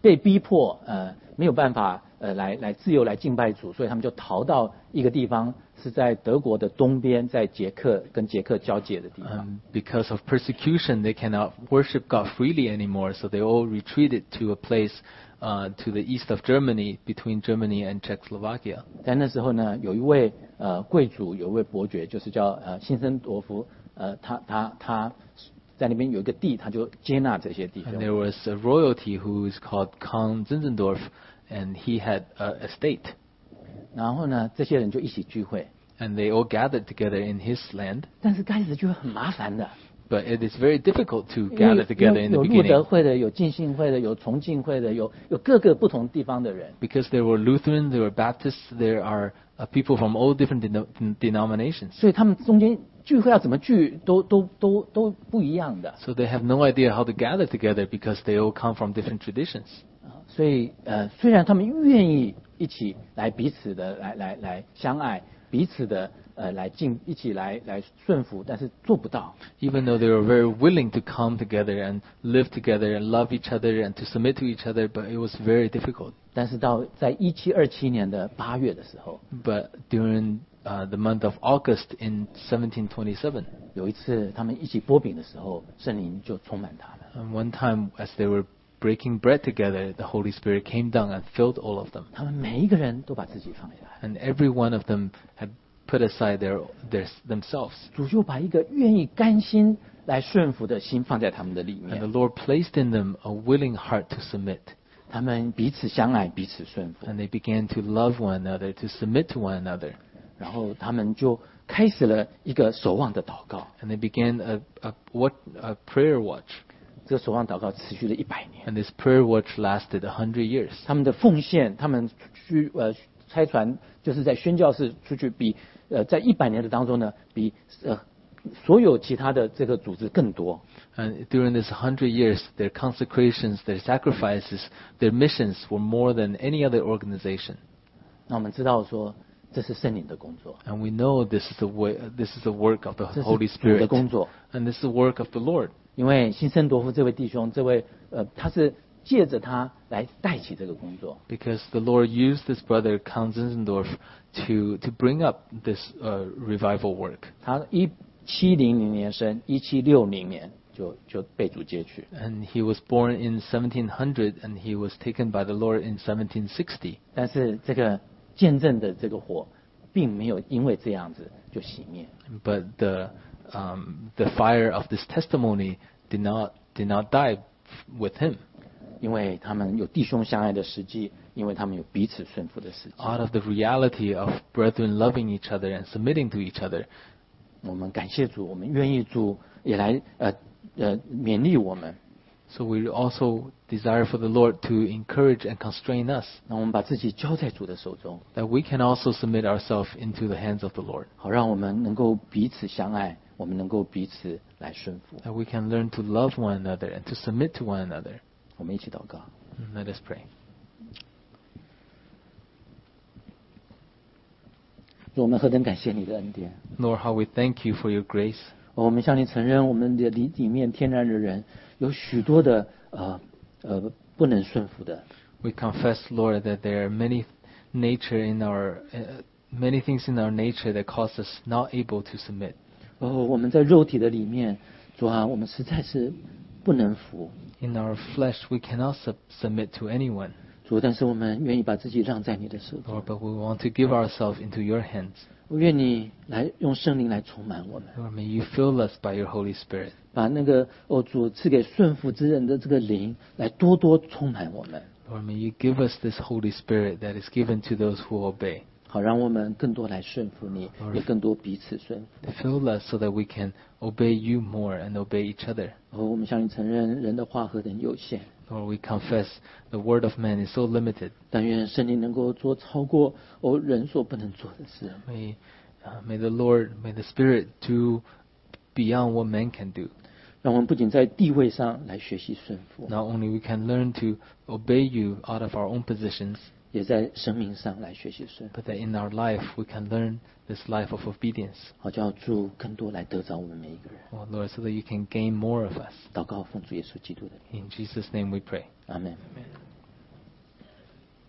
被逼迫呃没有办法呃来来自由来敬拜主，所以他们就逃到一个地方，是在德国的东边，在捷克跟捷克交界的地方。 Um, because of persecution, they cannot worship God freely anymore, so they all retreated to a place uh, to the east of Germany, between Germany and Czechoslovakia. 在那时候呢，有一位呃贵族，有一位伯爵，就是叫呃辛森多夫，呃他他他在那边有一个地，他就接纳这些弟 And 兄。 there was a royalty who is called Count Zinzendorf, and he had a estate. 然后呢，这些人就一起聚会， And they all gathered together in his land. 但是开始就会很麻烦的。 But it is very difficult to 因 gather 为 together 有 in the 有路德 beginning. 会的，有浸信会的，有重浸会的，有有各个不同地方的人。 Because there were Lutheran, there were Baptists, there are uh, people from all different deno- denominations. 所以他们中间聚会要怎么聚，都都都都不一样的。 So they have no idea how to gather together because they all come from different traditions. 啊所以呃，虽然他们愿意一起来彼此的来来来相爱，彼此的呃来敬一起来来顺服，但是做不到。 Even though they were very willing to come together and live together and love each other and to submit to each other, but it was very difficult. 但是到在一七二七年的八月的时候， But during uh, the month of August in seventeen twenty-seven, 有一次他们一起剥饼的时候，圣灵就充满他们。 and one time as they were breaking bread together, the Holy Spirit came down and filled all of them. 他们每一个人都把自己放下来， And every one of them had put aside their, their themselves. 主就把一个愿意甘心来顺服的心放在他们的里 And the 面。 Lord placed in them a willing heart to submit. 他们彼此相爱，彼此顺服， And they began to love one another, to submit to one another. 然后他们就开始了一个守望的祷告。 And they began a, a, what, a prayer watch. 这个守望祷告持续了一百年。 And this prayer watch lasted a hundred years. 他们的奉献，他们去呃拆传，就是在宣教士出去比呃在一百年的当中呢，比呃所有其他的这个组织更多。 And during this hundred years, their consecrations, their sacrifices, their missions were more than any other organization. 那我们知道说，这是圣灵的工作， And we know this is the way, this is the work of the 这 Holy 是主的 Spirit. 工作。 And this is the work of the Lord. 因为辛森多夫这位弟兄，这位呃他是借着他来带起这个工作。 Because the Lord used this brother, Count Zinzendorf, to, to bring up this uh, revival work. 他一七零零年生，一七六零年就就被主接去。 And he was born in seventeen hundred, and he was taken by the Lord in seventeen sixty. 但是这个见证的这个火，并没有因为这样子就熄灭。 But the, um, the fire of this testimony did not, did not die with him. 因为他们有弟兄相爱的实际，因为他们有彼此顺服的实际。 Out of the reality of brethren loving each other and submitting to each other. 我们感谢主，我们愿意主也来呃呃勉励我们。 So we also desire for the Lord to encourage and constrain us, 那我们把自己交在主的手中， that we can also submit ourselves into the hands of the Lord, 好让我们能够彼此相爱，我们能够彼此来顺服。 that we can learn to love one another and to submit to one another. 我们一起祷告。 Let us pray. 主，我们何等感谢你的恩典！ Lord, how we thank you for your grace. 我们向你承认，我们的里里面天然的人有许多的呃呃不能顺服的， We confess, Lord, that there are many nature in our uh, many things in our nature that cause us not able to submit. 哦，我们在肉体的里面，主啊，我们实在是不能服。 In our flesh, we cannot sub- submit to anyone, 主，但是我们愿意把自己让在你的手中。 Lord, but we want to give ourselves into your hands. 我愿你来用圣灵来充满我们， Lord, may you fill us by your Holy Spirit. 把那个哦主赐给顺服之人的这个灵来多多充满我们， Lord, may you give us this Holy Spirit that is given to those who obey. 好让我们更多来顺服你，也更多彼此顺服。 Fill us so that we can obey you more and obey each other. 哦，我们向你承认人的话何等有限， Lord, we confess the word of man is so limited. 但愿圣灵能够做超过哦人所不能做的事。 May, uh, may the Lord, may the Spirit do beyond what man can do. 让我们不仅在地位上来学习顺服， Not only we can learn to obey you out of our own positions, 也在生命上来学习顺服， but that in our life we can learn this life of obedience. 好叫主更多来得着我们每一个人。 Oh Lord, so that you can gain more of us. 祷告奉主耶稣基督的名， In Jesus' name we pray. 阿门。 Amen.